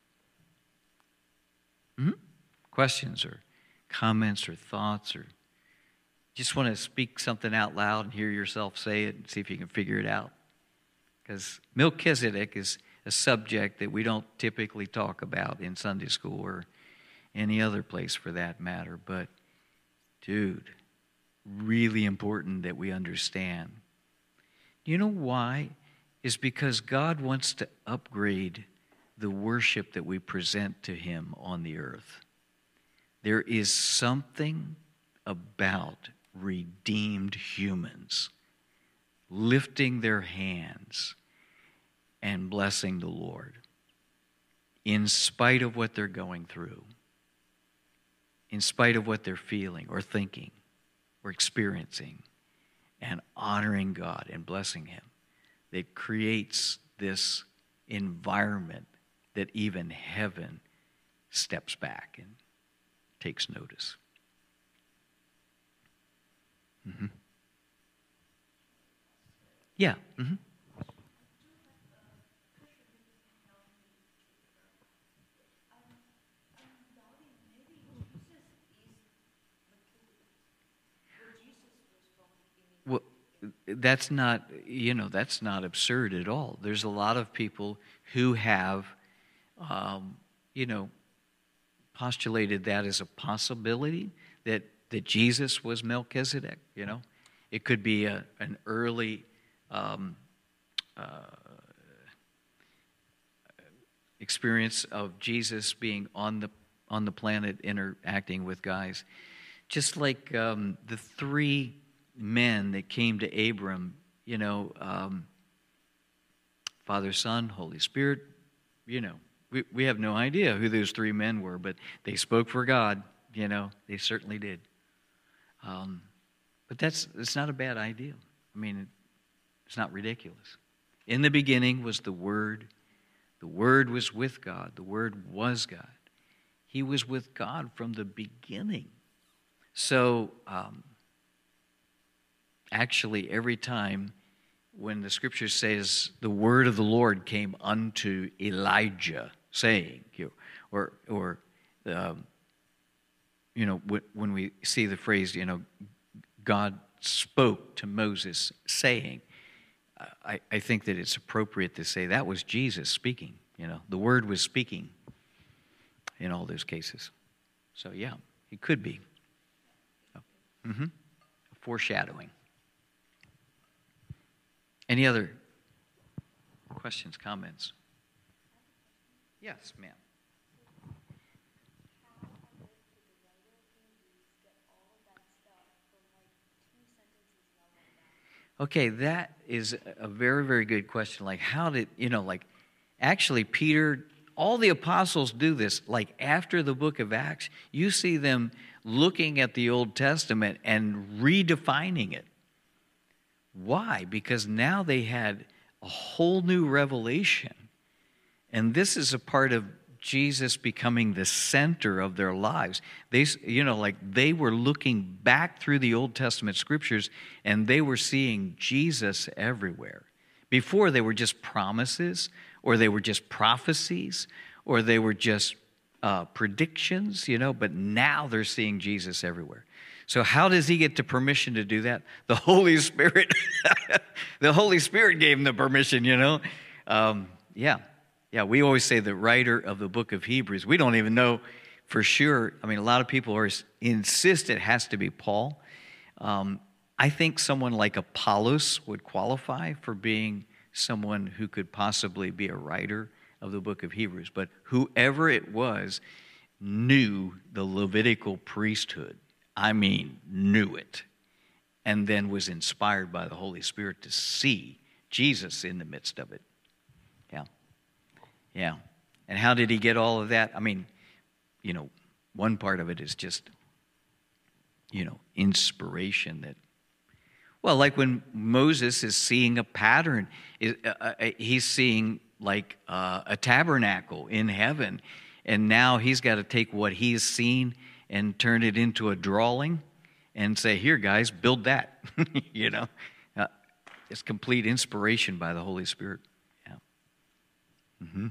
Mm-hmm. Questions or comments or thoughts, or just want to speak something out loud and hear yourself say it and see if you can figure it out? Because Melchizedek is a subject that we don't typically talk about in Sunday school or any other place for that matter. But, dude, really important that we understand. You know why? Is because God wants to upgrade the worship that we present to Him on the earth. There is something about redeemed humans lifting their hands and blessing the Lord in spite of what they're going through, in spite of what they're feeling or thinking or experiencing, and honoring God and blessing Him. That creates this environment that even heaven steps back and takes notice. Mm-hmm. Yeah. Mm-hmm. that's not, you know, that's not absurd at all. There's a lot of people who have, um, you know, postulated that as a possibility, that, that Jesus was Melchizedek, you know. It could be a, an early um, uh, experience of Jesus being on the on the planet interacting with guys. Just like um, the three men that came to Abram, you know, um, Father, Son, Holy Spirit, you know, we, we have no idea who those three men were, but they spoke for God, you know, they certainly did. Um, but that's, it's not a bad idea. I mean, it's not ridiculous. In the beginning was the Word. The Word was with God. The Word was God. He was with God from the beginning. So, um, actually, every time when the Scripture says the word of the Lord came unto Elijah, saying, or, or um, you know, when we see the phrase, you know, God spoke to Moses, saying, I, I think that it's appropriate to say that was Jesus speaking. You know, the Word was speaking in all those cases. So, yeah, it could be. Mm-hmm. Foreshadowing. Any other questions, comments? Yes, ma'am. Okay, that is a very, very good question. Like, how did, you know, like, actually, Peter, all the apostles do this. Like, after the book of Acts, you see them looking at the Old Testament and redefining it. Why? Because now they had a whole new revelation. And this is a part of Jesus becoming the center of their lives. They, you know, like they were looking back through the Old Testament scriptures and they were seeing Jesus everywhere. Before, they were just promises, or they were just prophecies, or they were just uh, predictions, you know, but now they're seeing Jesus everywhere. So how does he get the permission to do that? The Holy Spirit. The Holy Spirit gave him the permission, you know. Um, yeah. Yeah, we always say the writer of the book of Hebrews. We don't even know for sure. I mean, a lot of people are insist it has to be Paul. Um, I think someone like Apollos would qualify for being someone who could possibly be a writer of the book of Hebrews. But whoever it was knew the Levitical priesthood. I mean, knew it. And then was inspired by the Holy Spirit to see Jesus in the midst of it. Yeah. Yeah. And how did he get all of that? I mean, you know, one part of it is just, you know, inspiration that, well, like when Moses is seeing a pattern, he's seeing like a tabernacle in heaven, and now he's got to take what he's seen and turn it into a drawing and say, here, guys, build that. You know, uh, it's complete inspiration by the Holy Spirit. Yeah. Mm-hmm.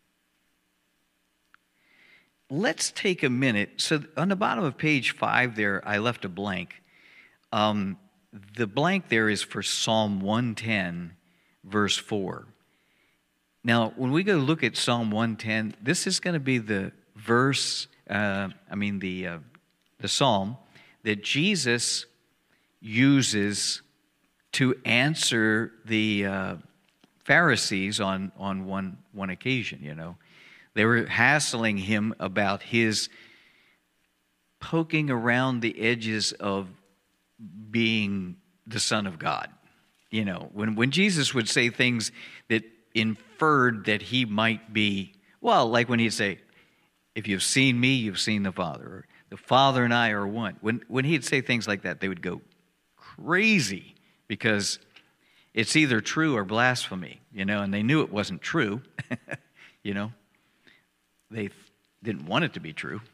Let's take a minute. So on the bottom of page five there, I left a blank. Um, the blank there is for Psalm one ten, verse four. Now, when we go look at Psalm one ten, this is going to be the verse, uh, I mean the uh, the psalm that Jesus uses to answer the uh, Pharisees on, on one, one occasion, you know. They were hassling him about his poking around the edges of being the Son of God. You know, when, when Jesus would say things that inferred that he might be, well, like when he'd say, if you've seen me, you've seen the Father. Or, the Father and I are one. When, when he'd say things like that, they would go crazy because it's either true or blasphemy, you know, and they knew it wasn't true, you know. They didn't want it to be true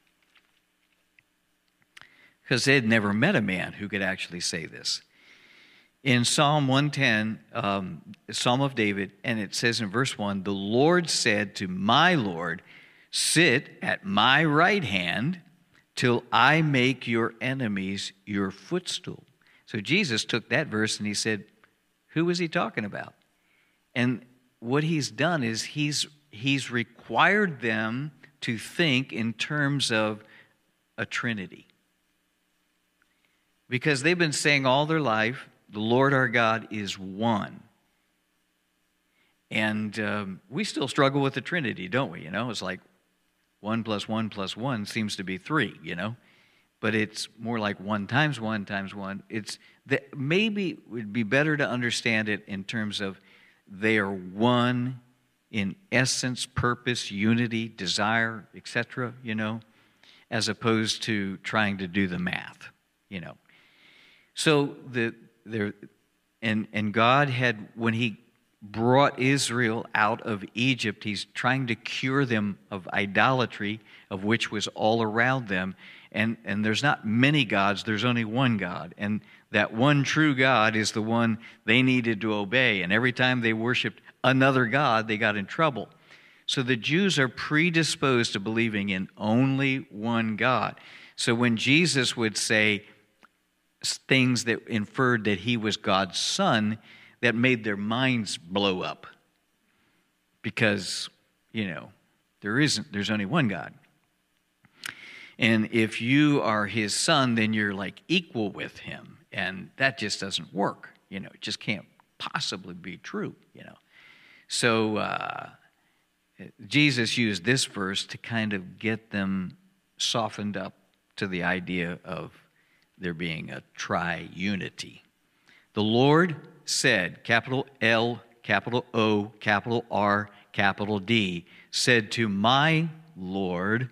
because they had never met a man who could actually say this. In Psalm one ten, um, Psalm of David, and it says in verse one, the Lord said to my Lord, sit at my right hand till I make your enemies your footstool. So Jesus took that verse and he said, who was he talking about? And what he's done is he's he's required them to think in terms of a Trinity. Because they've been saying all their life, the Lord our God is one. And um, we still struggle with the Trinity, don't we? You know, it's like one plus one plus one seems to be three, you know. But it's more like one times one times one. It's that maybe it would be better to understand it in terms of they are one in essence, purpose, unity, desire, et cetera, you know, as opposed to trying to do the math, you know. So the there and and God had, when he brought Israel out of Egypt, he's trying to cure them of idolatry, of which was all around them. And and there's not many gods, there's only one God. And that one true God is the one they needed to obey. And every time they worshiped another God, they got in trouble. So the Jews are predisposed to believing in only one God. So when Jesus would say things that inferred that he was God's son, that made their minds blow up. Because, you know, there isn't, there's only one God. And if you are his son, then you're like equal with him. And that just doesn't work. You know, it just can't possibly be true, you know. So uh, Jesus used this verse to kind of get them softened up to the idea of there being a tri-unity. The Lord said, capital L, capital O, capital R, capital D, said to my Lord.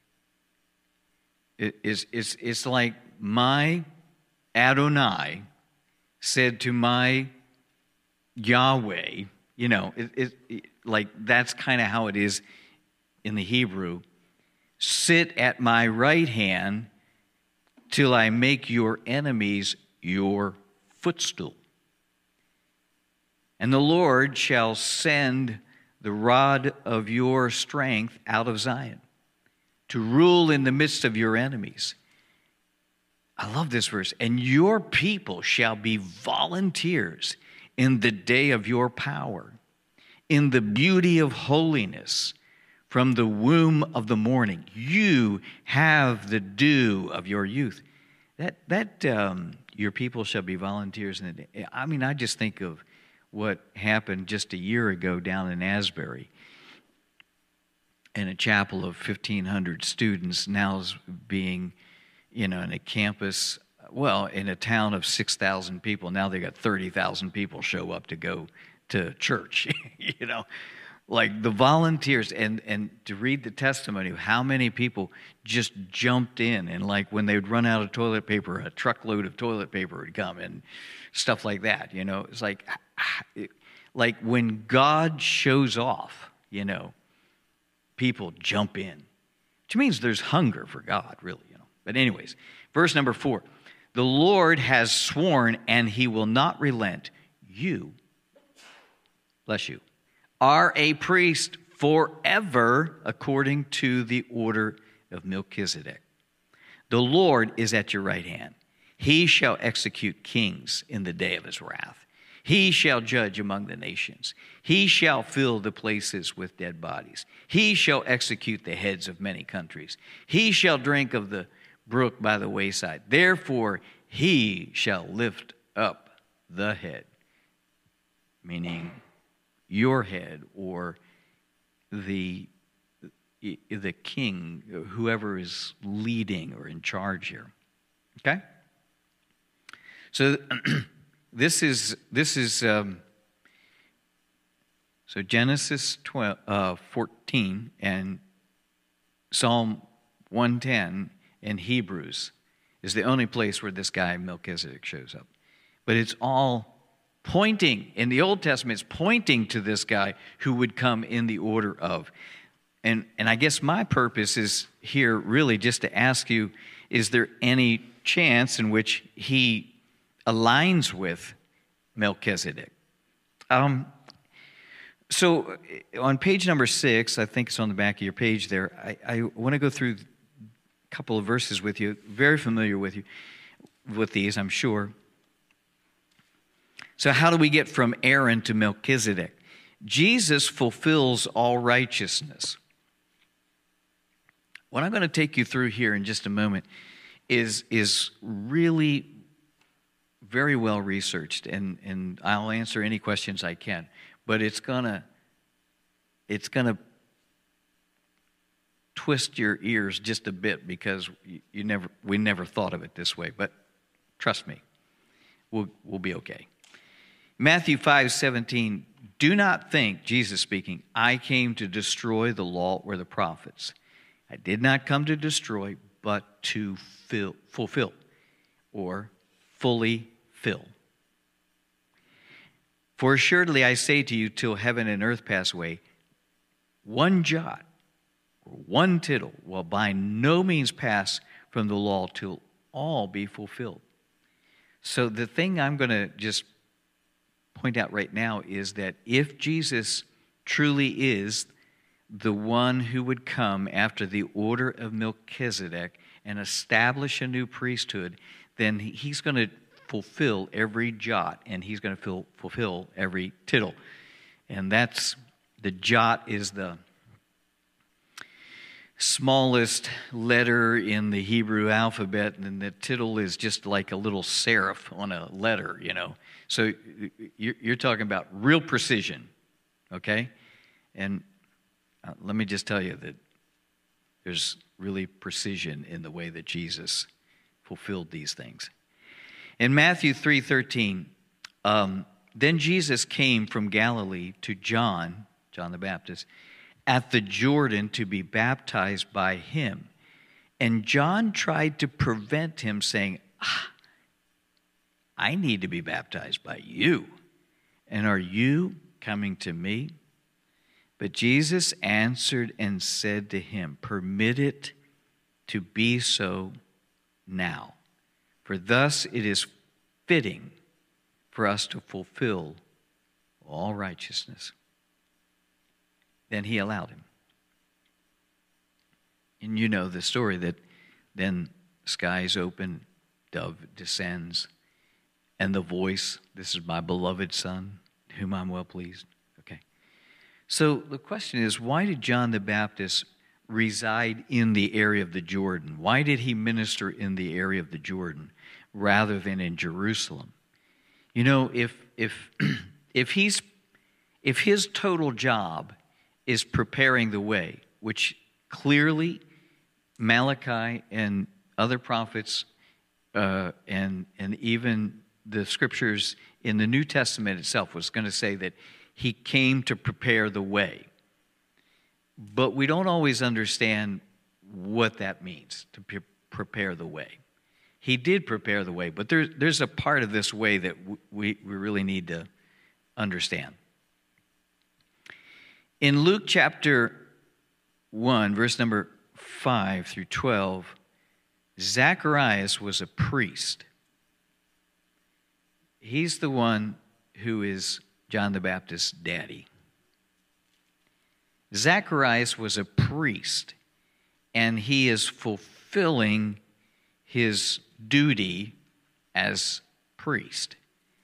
It, it's, it's, it's like my Adonai said to my Yahweh. You know, it, it, it, like that's kind of how it is in the Hebrew. Sit at my right hand till I make your enemies your footstool. And the Lord shall send the rod of your strength out of Zion to rule in the midst of your enemies. I love this verse. And your people shall be volunteers in the day of your power, in the beauty of holiness. From the womb of the morning, you have the dew of your youth. That that um, your people shall be volunteers in the day. I mean, I just think of what happened just a year ago down in Asbury, in a chapel of fifteen hundred students, now is being, you know, in a campus, well, in a town of six thousand people. Now they got thirty thousand people show up to go to church, you know. Like the volunteers, and, and to read the testimony of how many people just jumped in, and like when they would run out of toilet paper, a truckload of toilet paper would come and stuff like that, you know. It's like, like when God shows off, you know, people jump in, which means there's hunger for God, really, you know. But anyways, verse number four, the Lord has sworn and he will not relent. You, bless you, are a priest forever according to the order of Melchizedek. The Lord is at your right hand. He shall execute kings in the day of his wrath. He shall judge among the nations. He shall fill the places with dead bodies. He shall execute the heads of many countries. He shall drink of the brook by the wayside. Therefore, he shall lift up the head, meaning your head, or the the king, whoever is leading or in charge here. Okay? So this is this is um, so Genesis twelve, uh, fourteen and Psalm one ten and Hebrews is the only place where this guy Melchizedek shows up. But it's all pointing, in the Old Testament, it's pointing to this guy who would come in the order of. And, and I guess my purpose is here really just to ask you, is there any chance in which he aligns with Melchizedek? Um, so on page number six, I think it's on the back of your page there, I, I want to go through a couple of verses with you, very familiar with you, with these, I'm sure. So how do we get from Aaron to Melchizedek? Jesus fulfills all righteousness. What I'm going to take you through here in just a moment is, is really very well researched, and, and I'll answer any questions I can. But it's gonna it's gonna twist your ears just a bit because you, you never we never thought of it this way. But trust me, we'll we'll be okay. Matthew five seventeen. Do not think, Jesus speaking, I came to destroy the law or the prophets. I did not come to destroy, but to fill, fulfill, or fully fill. For assuredly I say to you, till heaven and earth pass away, one jot or one tittle will by no means pass from the law till all be fulfilled. So the thing I'm going to just point out right now is that if Jesus truly is the one who would come after the order of Melchizedek and establish a new priesthood, then he's going to fulfill every jot, and he's going to fulfill every tittle. And that's, the jot is the smallest letter in the Hebrew alphabet, and the tittle is just like a little serif on a letter, you know. So you're talking about real precision, okay? And uh, let me just tell you that there's really precision in the way that Jesus fulfilled these things. In Matthew three thirteen, um, then Jesus came from Galilee to John, John the Baptist, at the Jordan to be baptized by him. And John tried to prevent him, saying, ah, I need to be baptized by you, and are you coming to me? But Jesus answered and said to him, permit it to be so now, for thus it is fitting for us to fulfill all righteousness. Then he allowed him. And you know the story that then skies open, dove descends, and the voice, this is my beloved Son, whom I'm well pleased. Okay. So the question is, why did John the Baptist reside in the area of the Jordan? Why did he minister in the area of the Jordan rather than in Jerusalem? You know, if if if he's if his total job is preparing the way, which clearly Malachi and other prophets uh, and and even the scriptures in the New Testament itself was going to say that he came to prepare the way. But we don't always understand what that means, to pre- prepare the way. He did prepare the way, but there, there's a part of this way that w- we, we really need to understand. In Luke chapter one, verse number five through twelve, Zacharias was a priest. He's the one who is John the Baptist's daddy. Zacharias was a priest, and he is fulfilling his duty as priest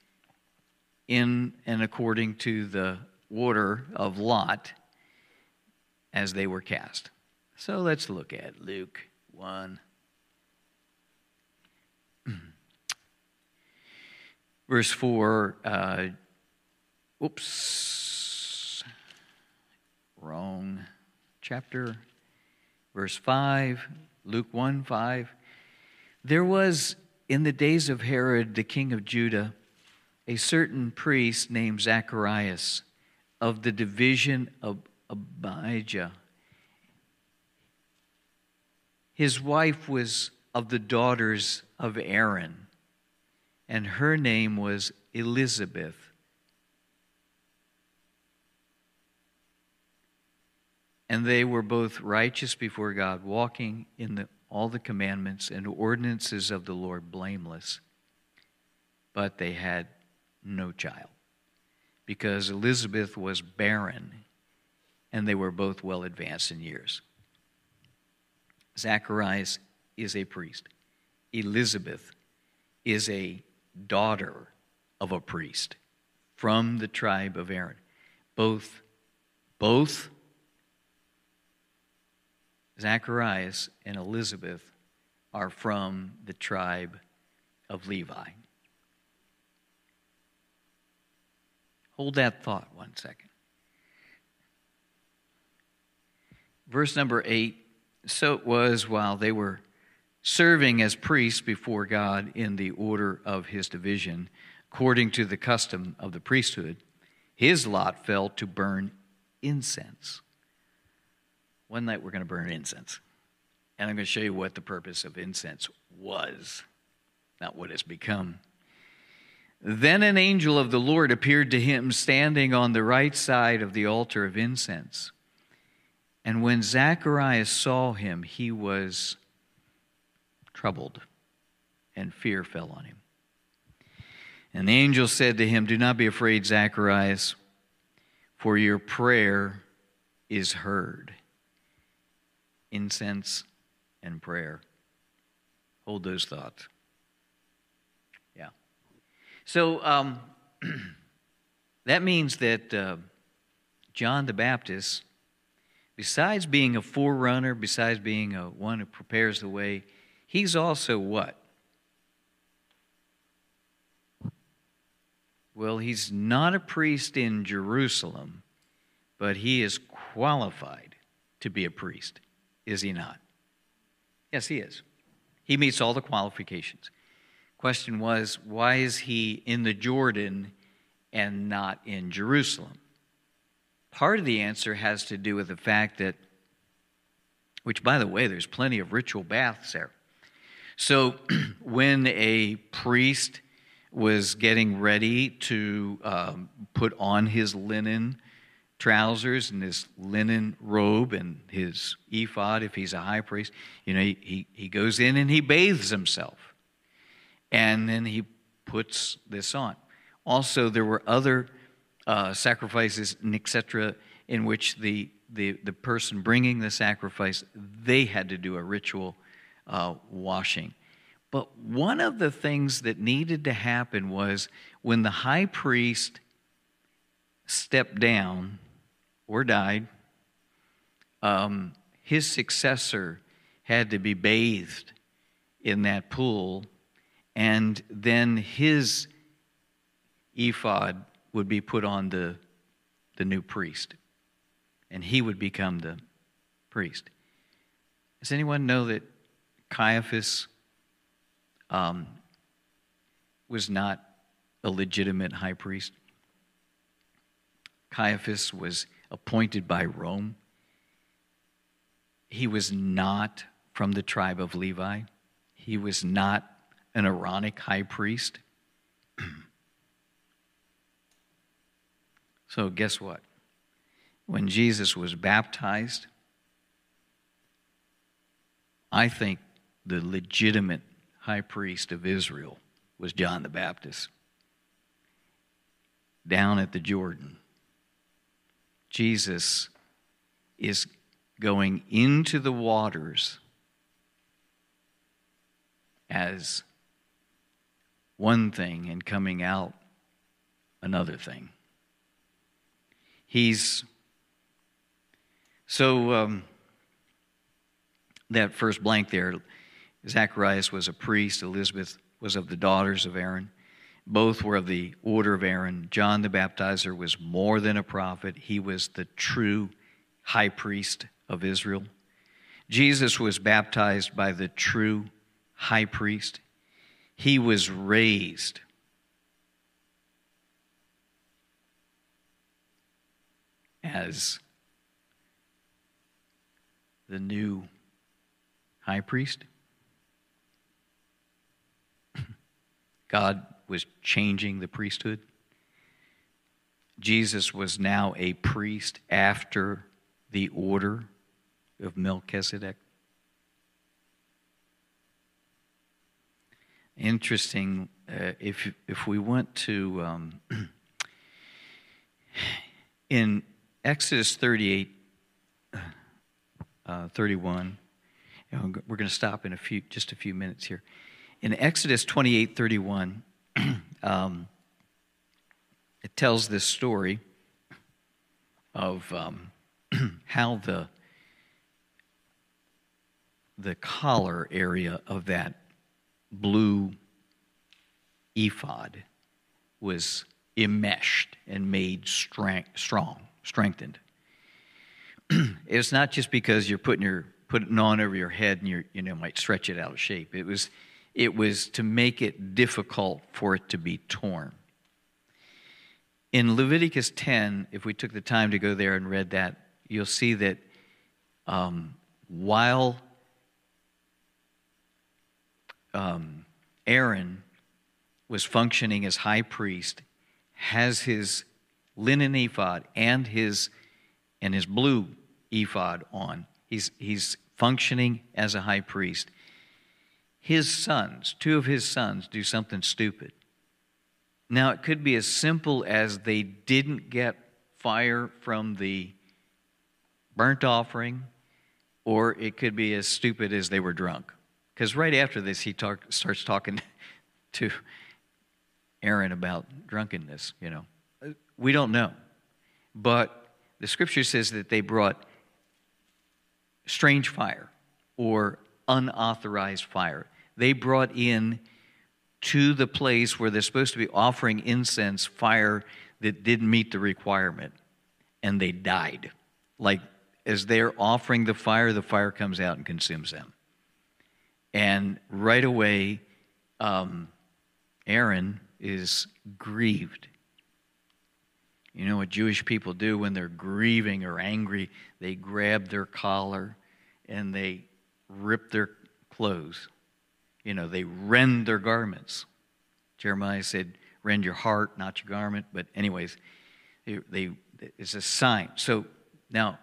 in and according to the order of Lot as they were cast. So let's look at Luke one. Verse four, uh, oops, wrong chapter. Verse five, Luke one, five. There was in the days of Herod, the king of Judah, a certain priest named Zacharias of the division of Abijah. His wife was of the daughters of Aaron, and her name was Elizabeth. And they were both righteous before God, walking in the, all the commandments and ordinances of the Lord, blameless. But they had no child, because Elizabeth was barren, and they were both well advanced in years. Zacharias is a priest. Elizabeth is a daughter of a priest. from the tribe of Aaron. Both, both Zacharias and Elizabeth are from the tribe of Levi. Hold that thought one second. Verse number eight, so it was while they were serving as priests before God in the order of his division, according to the custom of the priesthood, his lot fell to burn incense. One night we're going to burn incense. And I'm going to show you what the purpose of incense was, not what it's become. Then an angel of the Lord appeared to him standing on the right side of the altar of incense. And when Zacharias saw him, he was troubled, and fear fell on him. And the angel said to him, "Do not be afraid, Zacharias, for your prayer is heard." Incense and prayer. Hold those thoughts. Yeah. So um, that means that uh, John the Baptist, besides being a forerunner, besides being a one who prepares the way, he's also what? Well, he's not a priest in Jerusalem, but he is qualified to be a priest, is he not? Yes, he is. He meets all the qualifications. Question was, why is he in the Jordan and not in Jerusalem? Part of the answer has to do with the fact that, which by the way, there's plenty of ritual baths there. So when a priest was getting ready to um, put on his linen trousers and his linen robe and his ephod, if he's a high priest, you know, he, he, he goes in and he bathes himself. And then he puts this on. Also, there were other uh, sacrifices, et cetera, in which the, the, the person bringing the sacrifice, they had to do a ritual uh, washing. But one of the things that needed to happen was when the high priest stepped down or died, um, his successor had to be bathed in that pool, and then his ephod would be put on the, the new priest, and he would become the priest. Does anyone know that Caiaphas um, was not a legitimate high priest? Caiaphas was appointed by Rome. He was not from the tribe of Levi. He was not an Aaronic high priest. So guess what? When Jesus was baptized, I think the legitimate high priest of Israel was John the Baptist. Down at the Jordan, Jesus is going into the waters as one thing and coming out another thing. He's so um, that first blank there, Zacharias was a priest, Elizabeth was of the daughters of Aaron. Both were of the order of Aaron. John the Baptizer was more than a prophet. He was the true high priest of Israel. Jesus was baptized by the true high priest. He was raised as the new high priest. God was changing the priesthood. Jesus was now a priest after the order of Melchizedek. Interesting, uh, if if we went to um, in Exodus thirty-eight, uh, thirty-one, you know, we're going to stop in a few, just a few minutes here. In Exodus twenty-eight, thirty-one, um, it tells this story of um, how the the collar area of that blue ephod was enmeshed and made strength, strong, strengthened. It's not just because you're putting your putting on over your head and you you know might stretch it out of shape. It was it was to make it difficult for it to be torn. In Leviticus ten, if we took the time to go there and read that, you'll see that um, while um, Aaron was functioning as high priest, has his linen ephod and his and his blue ephod on. He's he's functioning as a high priest. His sons, two of his sons, do something stupid. Now, it could be as simple as they didn't get fire from the burnt offering, or it could be as stupid as they were drunk. Because right after this, he talk, starts talking to Aaron about drunkenness, you know. We don't know. But the scripture says that they brought strange fire or unauthorized fire. They brought in to the place where they're supposed to be offering incense fire that didn't meet the requirement, and they died. Like, as they're offering the fire, the fire comes out and consumes them. And right away, um, Aaron is grieved. You know what Jewish people do when they're grieving or angry? They grab their collar and they rip their clothes. You know, they rend their garments. Jeremiah said, rend your heart, not your garment. But anyways, they, they it's a sign. So now,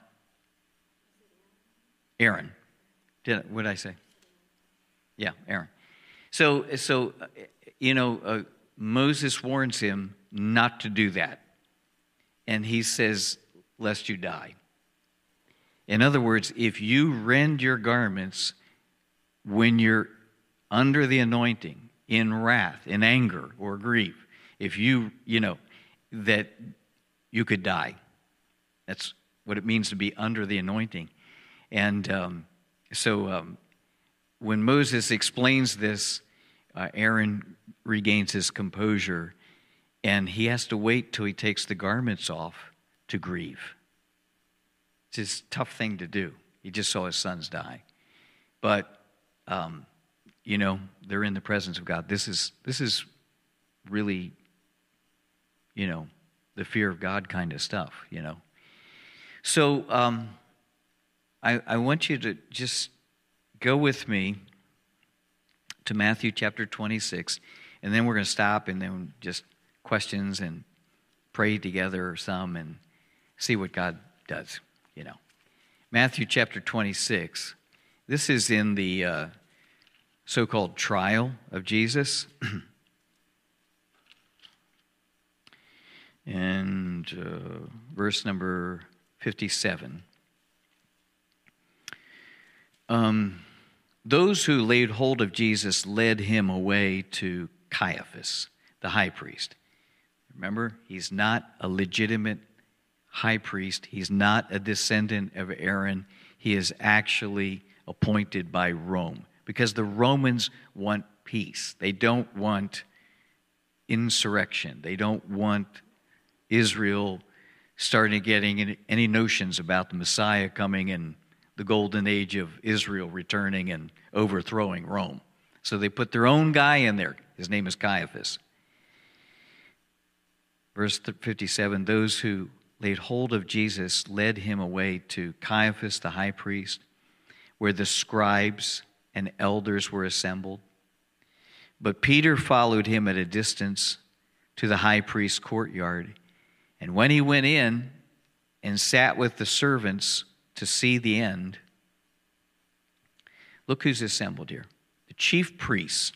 Aaron. Did, what did I say? Yeah, Aaron. So, so you know, uh, Moses warns him not to do that. And he says, lest you die. In other words, if you rend your garments when you're under the anointing, in wrath, in anger, or grief, if you, you know, that you could die. That's what it means to be under the anointing. And um, so um, when Moses explains this, uh, Aaron regains his composure, and he has to wait till he takes the garments off to grieve. It's a tough thing to do. He just saw his sons die. But, um, you know, they're in the presence of God. This is this is really, you know, the fear of God kind of stuff, you know. So um, I, I want you to just go with me to Matthew chapter twenty-six, and then we're going to stop and then just questions and pray together or some and see what God does, you know. Matthew chapter twenty-six. This is in the uh, so-called trial of Jesus. and uh, verse number fifty-seven. Um, those who laid hold of Jesus led him away to Caiaphas, the high priest. Remember, he's not a legitimate high priest. He's not a descendant of Aaron. He is actually appointed by Rome because the Romans want peace. They don't want insurrection. They don't want Israel starting getting any notions about the Messiah coming and the golden age of Israel returning and overthrowing Rome. So they put their own guy in there. His name is Caiaphas. Verse fifty-seven, those who laid hold of Jesus led him away to Caiaphas, the high priest, where the scribes and elders were assembled. But Peter followed him at a distance to the high priest's courtyard. And when he went in and sat with the servants to see the end, look who's assembled here. The chief priests.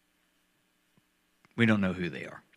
We don't know who they are.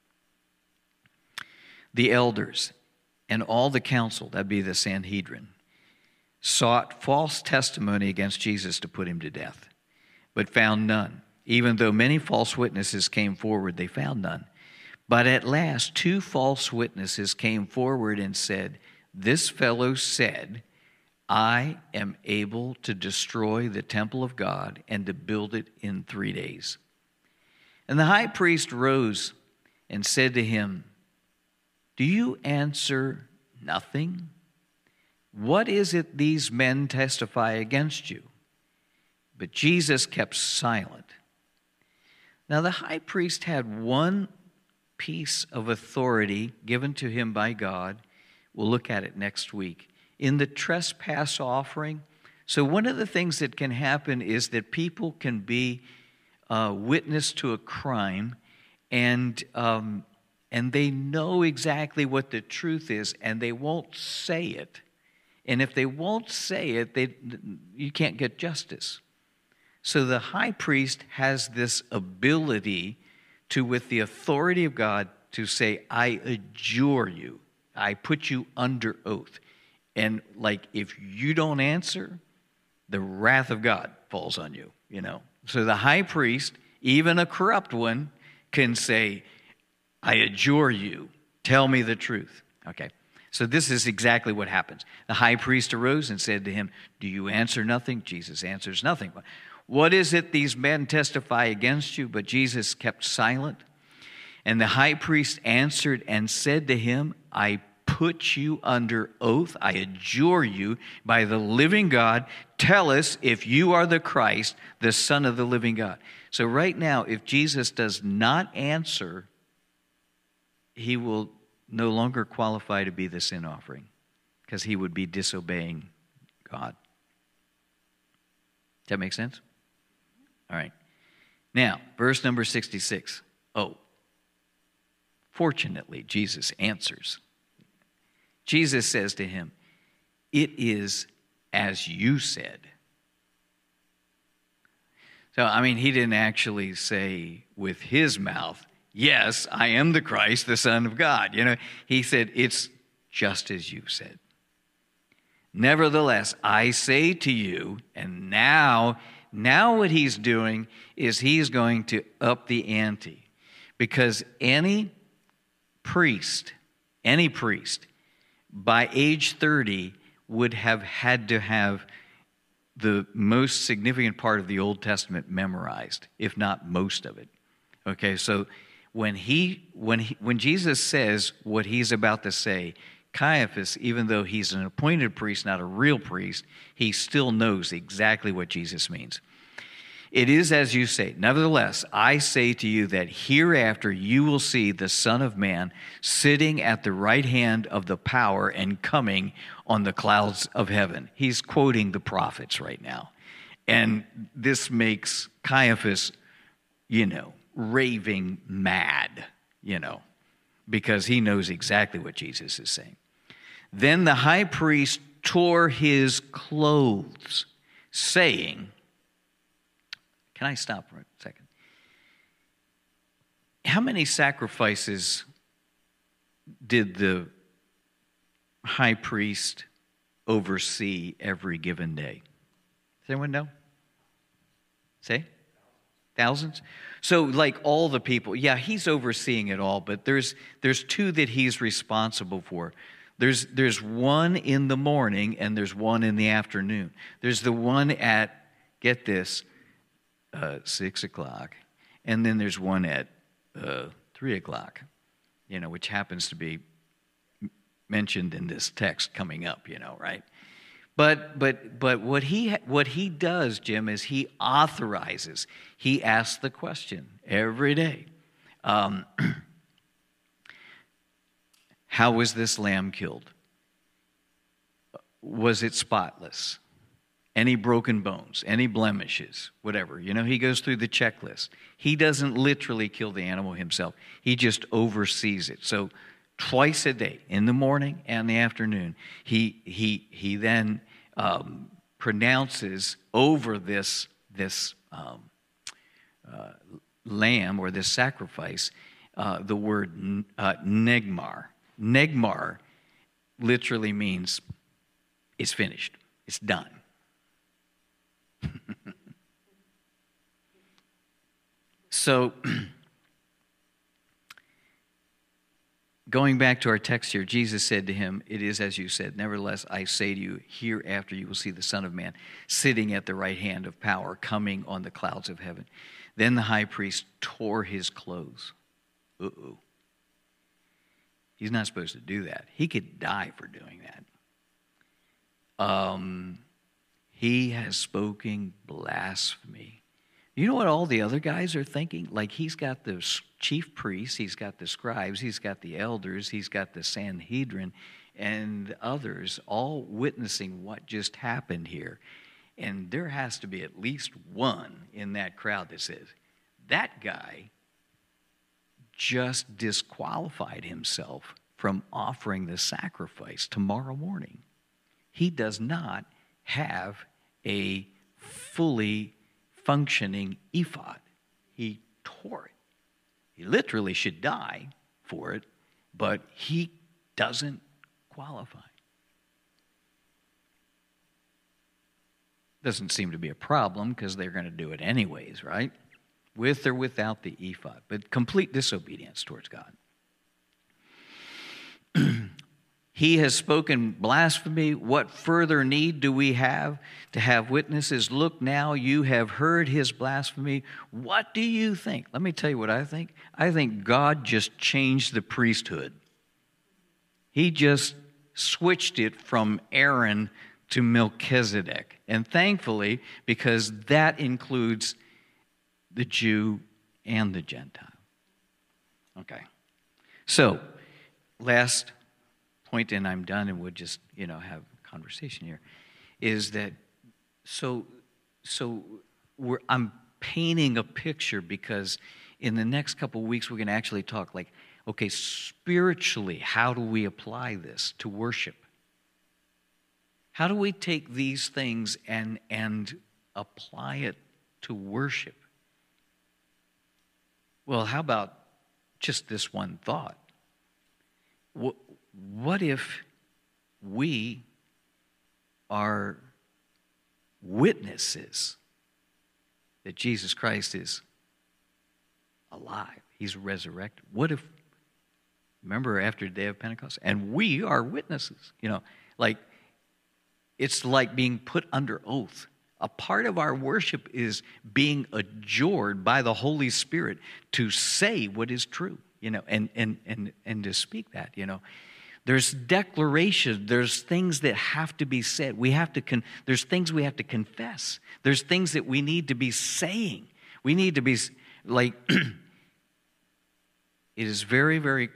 The elders and all the council, that'd be the Sanhedrin, sought false testimony against Jesus to put him to death, but found none. Even though many false witnesses came forward, they found none. But at last, two false witnesses came forward and said, "This fellow said, I am able to destroy the temple of God and to build it in three days." And the high priest rose and said to him, "Do you answer nothing? What is it these men testify against you?" But Jesus kept silent. Now the high priest had one piece of authority given to him by God. We'll look at it next week. In the trespass offering. So one of the things that can happen is that people can be uh, witness to a crime, and um, and they know exactly what the truth is, and they won't say it. And if they won't say it, they you can't get justice. So the high priest has this ability to, with the authority of God, to say, "I adjure you. I put you under oath." And like, if you don't answer, the wrath of God falls on you, you know. So the high priest, even a corrupt one, can say, "I adjure you. Tell me the truth." Okay. So this is exactly what happens. The high priest arose and said to him, "Do you answer nothing?" Jesus answers nothing. "What is it these men testify against you?" But Jesus kept silent. And the high priest answered and said to him, "I put you under oath. I adjure you by the living God. Tell us if you are the Christ, the Son of the living God." So right now, if Jesus does not answer, he will no longer qualify to be the sin offering, because he would be disobeying God. Does that make sense? All right. Now, verse number sixty-six. Oh, fortunately, Jesus answers. Jesus says to him, "It is as you said." So, I mean, he didn't actually say with his mouth, "Yes, I am the Christ, the Son of God." You know, he said, "It's just as you said. Nevertheless, I say to you," and now, now what he's doing is he's going to up the ante. Because any priest, any priest, by age thirty would have had to have the most significant part of the Old Testament memorized, if not most of it. Okay, so when he when he, when Jesus says what he's about to say, Caiaphas, even though he's an appointed priest, not a real priest, he still knows exactly what Jesus means. "It is as you say. Nevertheless, I say to you that hereafter you will see the Son of Man sitting at the right hand of the power and coming on the clouds of heaven." He's quoting the prophets right now. And this makes Caiaphas, you know, raving mad, you know, because he knows exactly what Jesus is saying. Then the high priest tore his clothes, saying, can I stop for a second? How many sacrifices did the high priest oversee every given day? Does anyone know? Say? Thousands? So like all the people, yeah, he's overseeing it all, but there's there's two that he's responsible for. There's there's one in the morning and there's one in the afternoon. There's the one at, get this, uh, six o'clock, and then there's one at uh, three o'clock, you know, which happens to be mentioned in this text coming up, you know, right? But but but what he what he does, Jim, is he authorizes. He asks the question every day. Um, how was this lamb killed? Was it spotless? Any broken bones? Any blemishes? Whatever. You know, he goes through the checklist. He doesn't literally kill the animal himself. He just oversees it. So twice a day, in the morning and the afternoon, he he he then um, pronounces over this this um, uh, lamb or this sacrifice uh, the word uh, negmar. Negmar literally means it's finished. It's done. So going back to our text here, Jesus said to him, "It is as you said. Nevertheless, I say to you, hereafter you will see the Son of Man sitting at the right hand of power, coming on the clouds of heaven." Then the high priest tore his clothes. Uh-oh. He's not supposed to do that. He could die for doing that. Um, he has spoken blasphemy. You know what all the other guys are thinking? Like, he's got the chief priests, he's got the scribes, he's got the elders, he's got the Sanhedrin, and others all witnessing what just happened here. And there has to be at least one in that crowd that says, that guy just disqualified himself from offering the sacrifice tomorrow morning. He does not have a fully functioning ephod. He tore it. He literally should die for it, but he doesn't qualify. Doesn't seem to be a problem because they're going to do it anyways, right? With or without the ephod, but complete disobedience towards God. He has spoken blasphemy. What further need do we have to have witnesses? Look now, you have heard his blasphemy. What do you think? Let me tell you what I think. I think God just changed the priesthood. He just switched it from Aaron to Melchizedek. And thankfully, because that includes the Jew and the Gentile. Okay. So, last point, and I'm done, and we'll just, you know, have a conversation here, is that so so we're I'm painting a picture because in the next couple of weeks we're going to actually talk like, okay, spiritually, how do we apply this to worship? How do we take these things and and apply it to worship? Well, how about just this one thought? What What if we are witnesses that Jesus Christ is alive? He's resurrected. What if, remember after the day of Pentecost? And we are witnesses. You know, like, it's like being put under oath. A part of our worship is being adjured by the Holy Spirit to say what is true, you know, and and and and to speak that, you know. There's declaration. There's things that have to be said. We have to. Con- there's things we have to confess. There's things that we need to be saying. We need to be like. It is very, very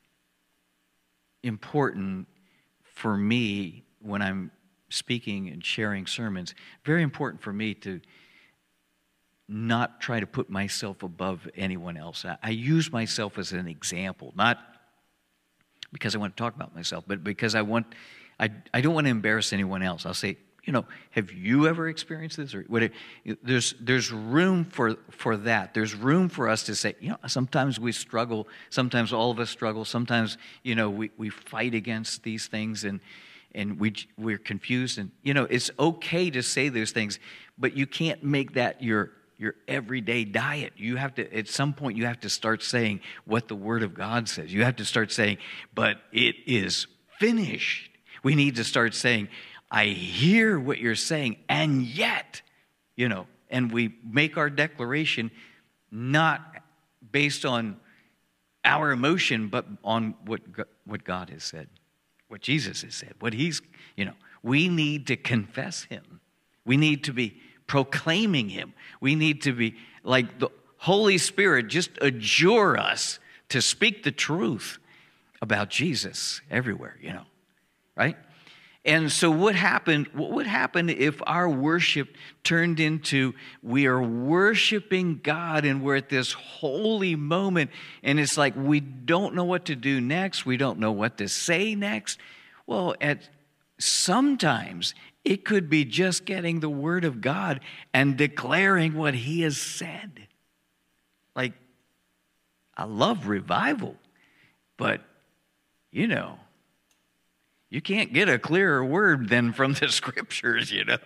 important for me when I'm speaking and sharing sermons. Very important for me to not try to put myself above anyone else. I, I use myself as an example, not because I want to talk about myself, but because I want, I, I don't want to embarrass anyone else. I'll say, you know, have you ever experienced this? Or whatever. There's there's room for for that. There's room for us to say, you know, sometimes we struggle. Sometimes all of us struggle. Sometimes, you know, we, we fight against these things and and we we're confused. And you know, it's okay to say those things, but you can't make that your your everyday diet. You have to, at some point, you have to start saying what the Word of God says. You have to start saying, but it is finished. We need to start saying, I hear what you're saying, and yet, you know, and we make our declaration not based on our emotion, but on what what God has said, what Jesus has said, what He's, you know, we need to confess Him. We need to be proclaiming Him. We need to be like the Holy Spirit just adjure us to speak the truth about Jesus everywhere, you know, right? And so what happened, what would happen if our worship turned into we are worshiping God and we're at this holy moment and it's like we don't know what to do next, we don't know what to say next? Well, at sometimes it could be just getting the Word of God and declaring what He has said. Like, I love revival, but, you know, you can't get a clearer word than from the Scriptures, you know.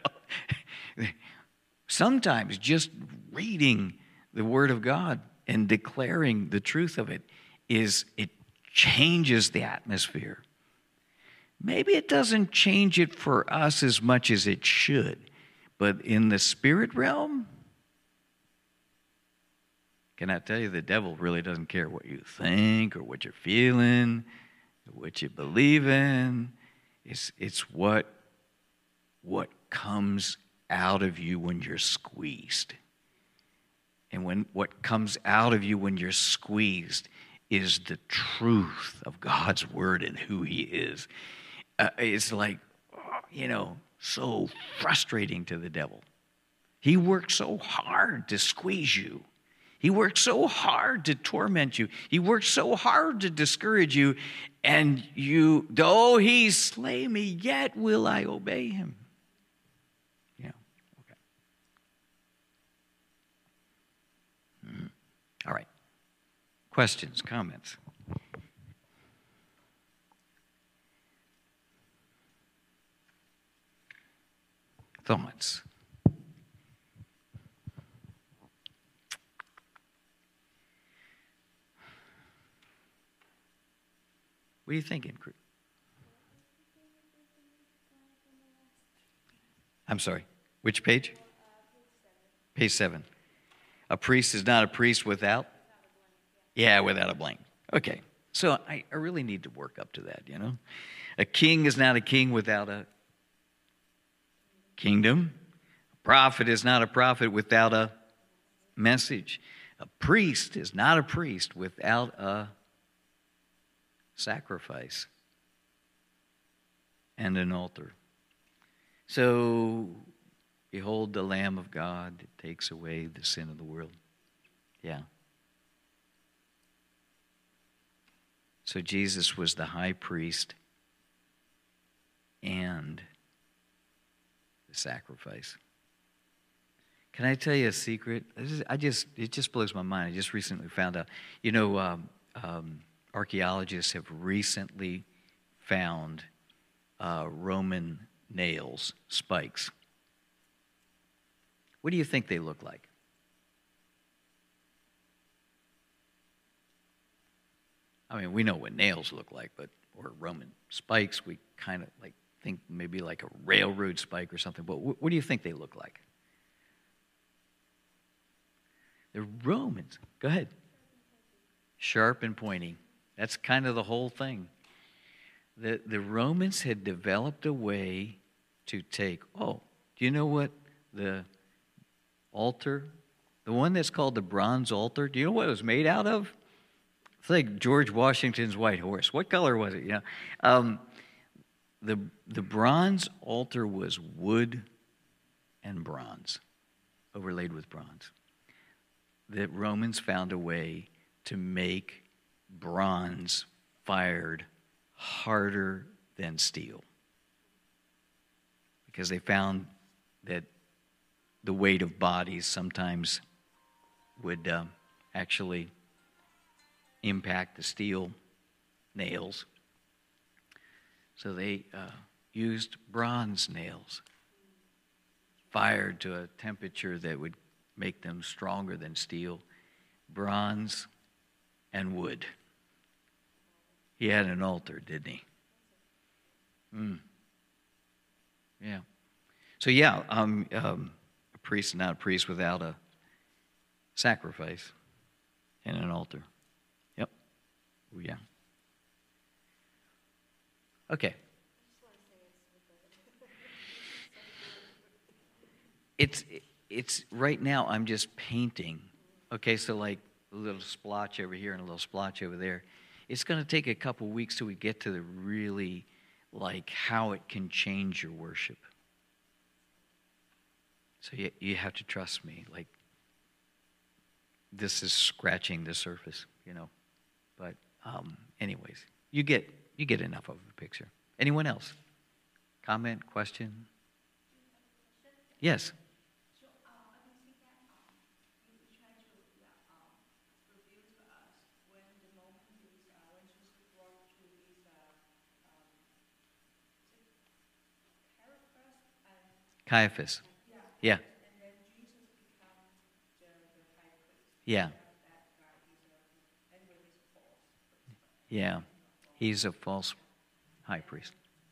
Sometimes just reading the Word of God and declaring the truth of it is, it changes the atmosphere. Maybe it doesn't change it for us as much as it should, but in the spirit realm, can I tell you, the devil really doesn't care what you think or what you're feeling, or what you believe in. It's, it's what, what comes out of you when you're squeezed. And when what comes out of you when you're squeezed is the truth of God's word and who he is. Uh, it's like, you know, so frustrating to the devil. He works so hard to squeeze you. He works so hard to torment you. He works so hard to discourage you. And you, though he slay me, yet will I obey him. Yeah, okay. Mm. All right. Questions, comments? Thoughts? What are you thinking, Chris? I'm sorry. Which page? Page seven. A priest is not a priest without? Yeah, without a blank. Okay. So I, I really need to work up to that, you know? A king is not a king without a kingdom. A prophet is not a prophet without a message. A priest is not a priest without a sacrifice and an altar. So, behold the Lamb of God that takes away the sin of the world. Yeah. So Jesus was the high priest and the sacrifice. Can I tell you a secret? I just, it just blows my mind. I just recently found out. You know, um, um, archaeologists have recently found uh, Roman nails, spikes. What do you think they look like? I mean, we know what nails look like, but or Roman spikes, we kind of like think maybe like a railroad spike or something. But wh- what do you think they look like? The Romans. Go ahead. Sharp and pointy. That's kind of the whole thing. The, the Romans had developed a way to take, oh, do you know what the altar, the one that's called the bronze altar, do you know what it was made out of? It's like George Washington's white horse. What color was it? You know, um, the, the bronze altar was wood and bronze, overlaid with bronze. The Romans found a way to make bronze fired harder than steel because they found that the weight of bodies sometimes would uh, actually impact the steel nails. So they uh, used bronze nails fired to a temperature that would make them stronger than steel. Bronze and wood. He had an altar, didn't he? Mm. Yeah. So yeah, um, um, a priest is not a priest without a sacrifice and an altar. Yep. Oh, yeah. Okay. It's it's right now I'm just painting. Okay, so like a little splotch over here and a little splotch over there. It's going to take a couple weeks till we get to the really, like, how it can change your worship. So you, you have to trust me. Like, this is scratching the surface, you know. But um, anyways, you get you get enough of the picture. Anyone else? Comment, question? Yes. Caiaphas. Yeah. Yeah. Yeah. He's a false high priest.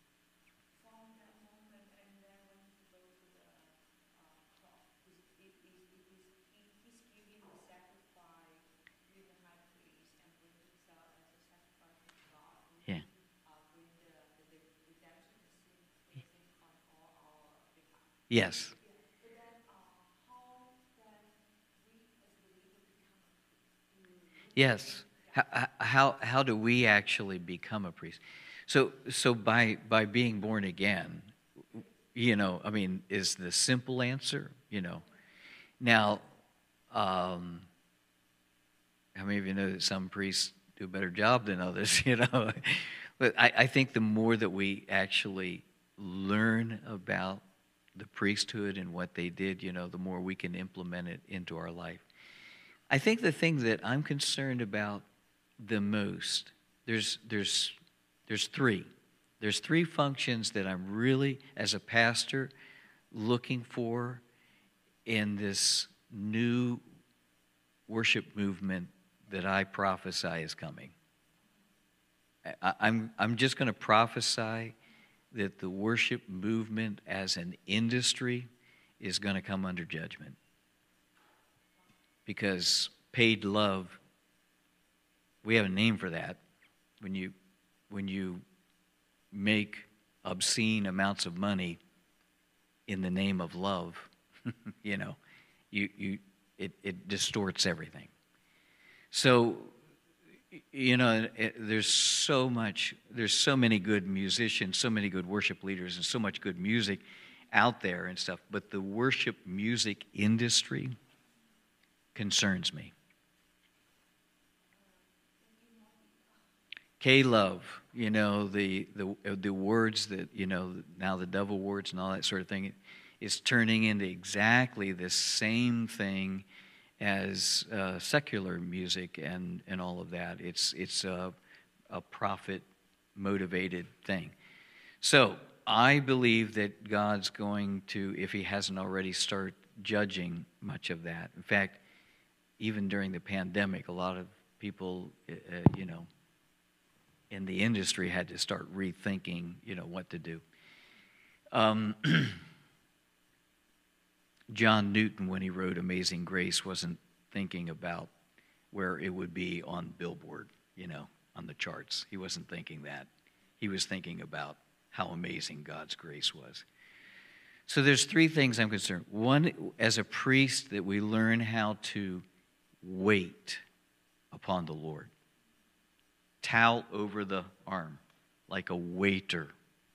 Yeah. Yes. Yes. How, how, how do we actually become a priest? So, so by, by being born again, you know, I mean, is the simple answer, you know. Now, um, how many of you know that some priests do a better job than others, you know? But I, I think the more that we actually learn about the priesthood and what they did, you know, the more we can implement it into our life. I think the thing that I'm concerned about the most, there's there's there's three. There's three functions that I'm really, as a pastor, looking for in this new worship movement that I prophesy is coming. I, I'm I'm just going to prophesy that the worship movement as an industry is going to come under judgment. Because paid love, we have a name for that. When you when you make obscene amounts of money in the name of love, you know, you you it, it distorts everything. So, you know, it, there's so much, there's so many good musicians, so many good worship leaders, and so much good music out there and stuff. But the worship music industry concerns me. K-Love, you know, the, the the words that, you know, now the devil words and all that sort of thing, is turning into exactly the same thing as uh, secular music and, and all of that. It's it's a, a profit-motivated thing. So I believe that God's going to, if he hasn't already, start judging much of that. In fact, even during the pandemic, a lot of people, uh, you know, in the industry had to start rethinking, you know, what to do. Um, John Newton, when he wrote Amazing Grace, wasn't thinking about where it would be on Billboard, you know, on the charts. He wasn't thinking that. He was thinking about how amazing God's grace was. So there's three things I'm concerned. One, as a priest, that we learn how to wait upon the Lord. Towel over the arm, like a waiter.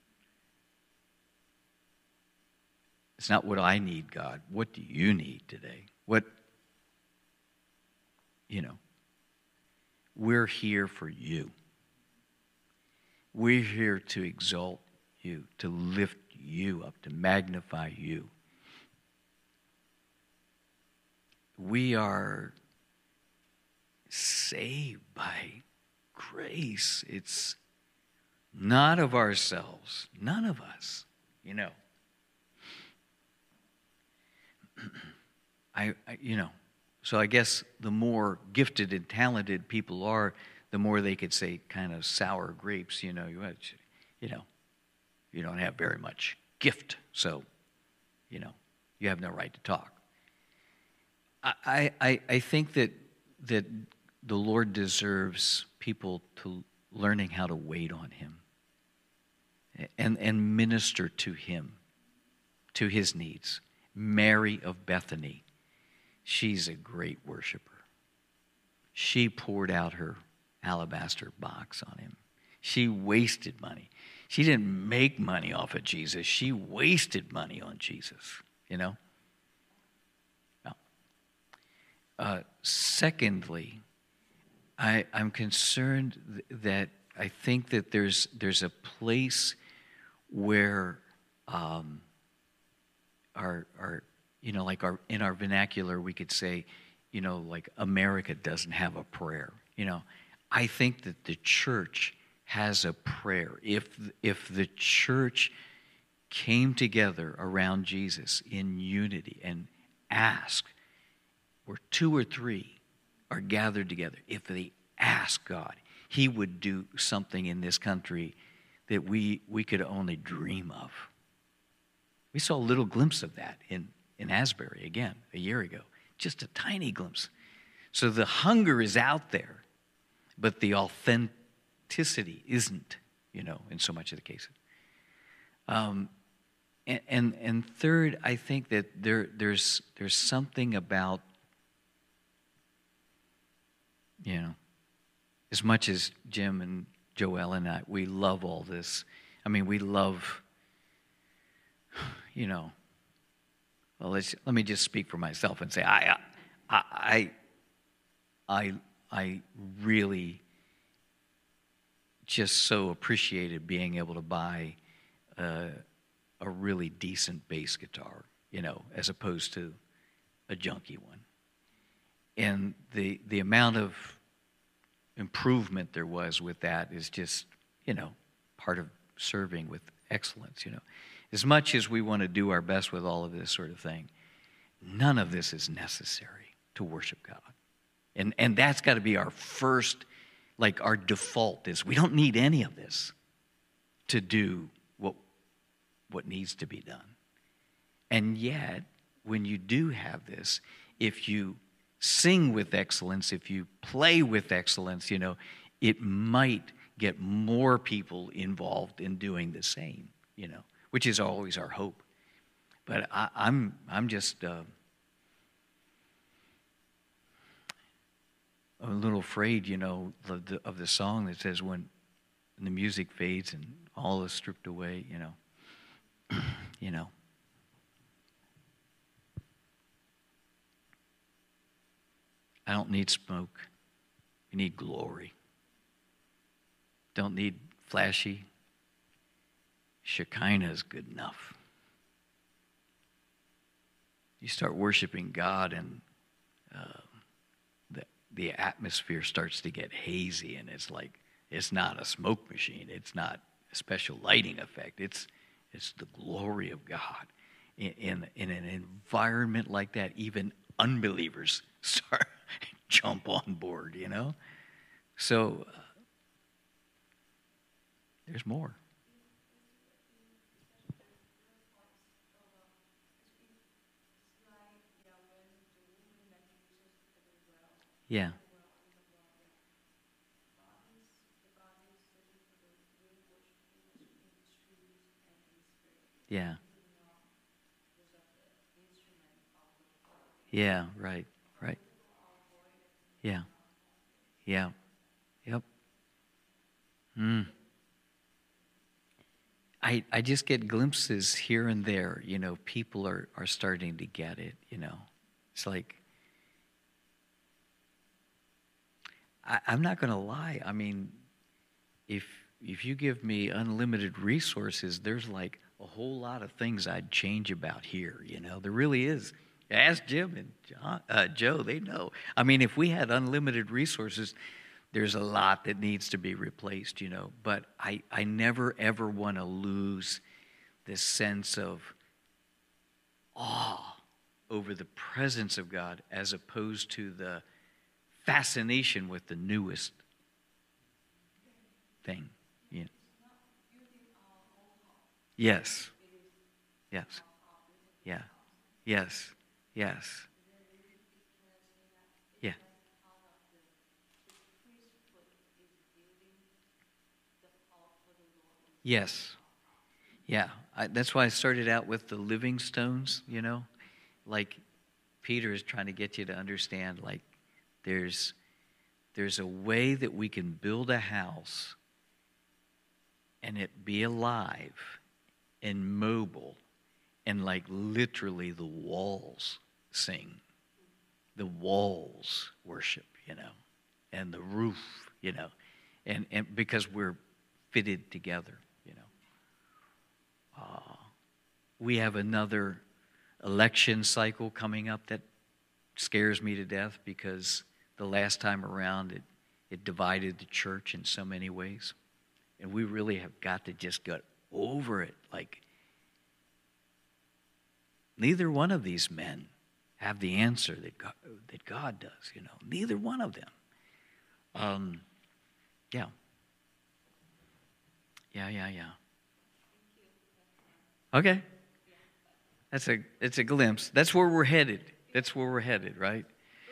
It's not what I need, God. What do you need today? What, you know, we're here for you. We're here to exalt you, to lift you up, to magnify you. We are saved by grace. It's not of ourselves, none of us, you know. I, I, you know, so I guess the more gifted and talented people are, the more they could say kind of sour grapes, you know, you, you know, you don't have very much gift, so, you know, you have no right to talk. I, I, I think that that the Lord deserves people to learning how to wait on him and, and minister to him, to his needs. Mary of Bethany, she's a great worshiper. She poured out her alabaster box on him. She wasted money. She didn't make money off of Jesus. She wasted money on Jesus, you know? No. Uh, secondly, I, I'm concerned th- that I think that there's there's a place where um, our our you know like our in our vernacular we could say, you know, like America doesn't have a prayer. You know, I think that the church has a prayer. If if the church came together around Jesus in unity and asked, where two or three are gathered together, if they ask God, he would do something in this country that we, we could only dream of. We saw a little glimpse of that in, in Asbury, again, a year ago. Just a tiny glimpse. So the hunger is out there, but the authenticity isn't, you know, in so much of the cases. Um, and, and and third, I think that there there's there's something about, you know, as much as Jim and Joelle and I, we love all this. I mean, we love, you know, well, let's, let me just speak for myself and say, I, I, I, I, I really just so appreciated being able to buy uh, a really decent bass guitar, you know, as opposed to a junky one. And the the amount of improvement there was with that is just, you know, part of serving with excellence, you know. As much as we want to do our best with all of this sort of thing, none of this is necessary to worship God. And and that's got to be our first, like our default is we don't need any of this to do what what needs to be done. And yet, when you do have this, if you sing with excellence, if you play with excellence, you know, it might get more people involved in doing the same, you know, which is always our hope. But I, I'm I'm just uh, a little afraid, you know, of the, of the song that says when the music fades and all is stripped away, you know, you know. I don't need smoke. You need glory. Don't need flashy. Shekinah is good enough. You start worshiping God and uh, the, the atmosphere starts to get hazy, and it's like, it's not a smoke machine. It's not a special lighting effect. It's, it's the glory of God. In, in, in an environment like that, even unbelievers start jump on board, you know? So, uh, there's more. Yeah. Yeah. Yeah, right, right. Yeah. Yeah. Yep. Mm. I I just get glimpses here and there, you know, people are, are starting to get it, you know. It's like, I, I'm not going to lie. I mean, if if you give me unlimited resources, there's like a whole lot of things I'd change about here, you know. There really is. Ask Jim and John, uh, Joe, they know. I mean, if we had unlimited resources, there's a lot that needs to be replaced, you know. But I, I never, ever want to lose this sense of awe over the presence of God as opposed to the fascination with the newest thing. You know. Yes. Yes. Yeah. Yes. Yes. Yeah. Yes. Yeah. I, that's why I started out with the living stones, you know. Like Peter is trying to get you to understand, like there's there's a way that we can build a house and it be alive and mobile, and like literally the walls sing, the walls worship, you know, and the roof, you know, and, and because we're fitted together, you know. Uh, we have another election cycle coming up that scares me to death because the last time around it, it divided the church in so many ways. And we really have got to just get over it. Like, neither one of these men have the answer that God, that God does, you know. Neither one of them. Um, Yeah. Yeah, yeah, yeah. Okay. That's a it's a glimpse. That's where we're headed. That's where we're headed, right?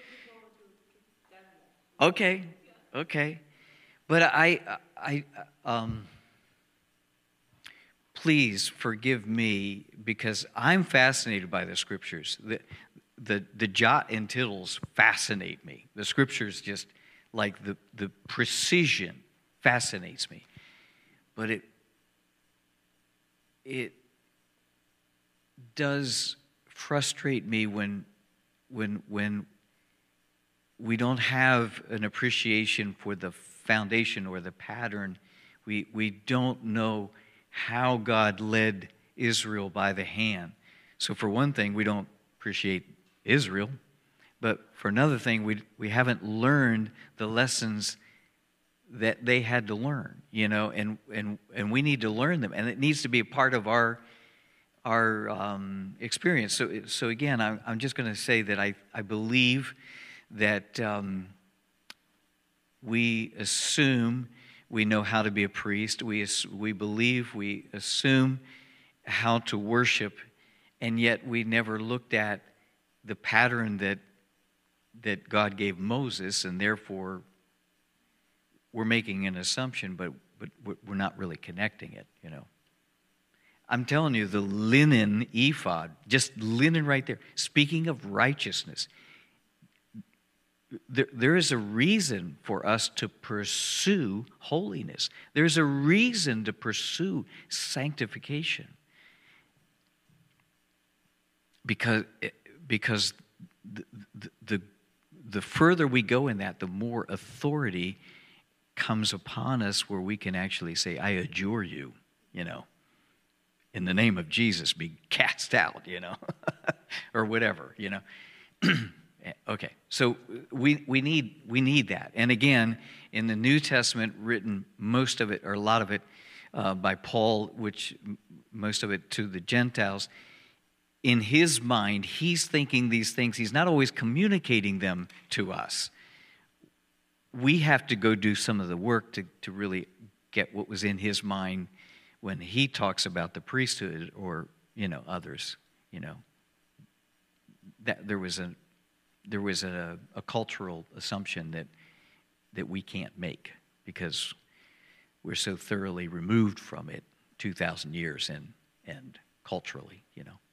Okay. Okay. But I I um please forgive me because I'm fascinated by the scriptures. The the the jot and tittles fascinate me. The scriptures just like the the precision fascinates me. But it it does frustrate me when when when we don't have an appreciation for the foundation or the pattern. We we don't know how God led Israel by the hand. So for one thing, we don't appreciate Israel, but for another thing, we we haven't learned the lessons that they had to learn, you know, and and and we need to learn them, and it needs to be a part of our our um, experience. So so again, I'm I'm just going to say that I I believe that um, we assume we know how to be a priest. We we believe we assume how to worship, and yet we never looked at the pattern that that God gave Moses, and therefore we're making an assumption, but but we're not really connecting it. You know, I'm telling you, the linen ephod, just linen right there. Speaking of righteousness. There, there is a reason for us to pursue holiness. There's a reason to pursue sanctification. Because, because the, the, the, the further we go in that, the more authority comes upon us where we can actually say, I adjure you, you know, in the name of Jesus, be cast out, you know, or whatever, you know. Okay, so we we need we need that, and again, in the New Testament, written most of it or a lot of it uh, by Paul, which most of it to the Gentiles. In his mind, he's thinking these things. He's not always communicating them to us. We have to go do some of the work to to really get what was in his mind when he talks about the priesthood or you know others. You know that there was a. There was a, a cultural assumption that that we can't make because we're so thoroughly removed from it two thousand years and and culturally, you know.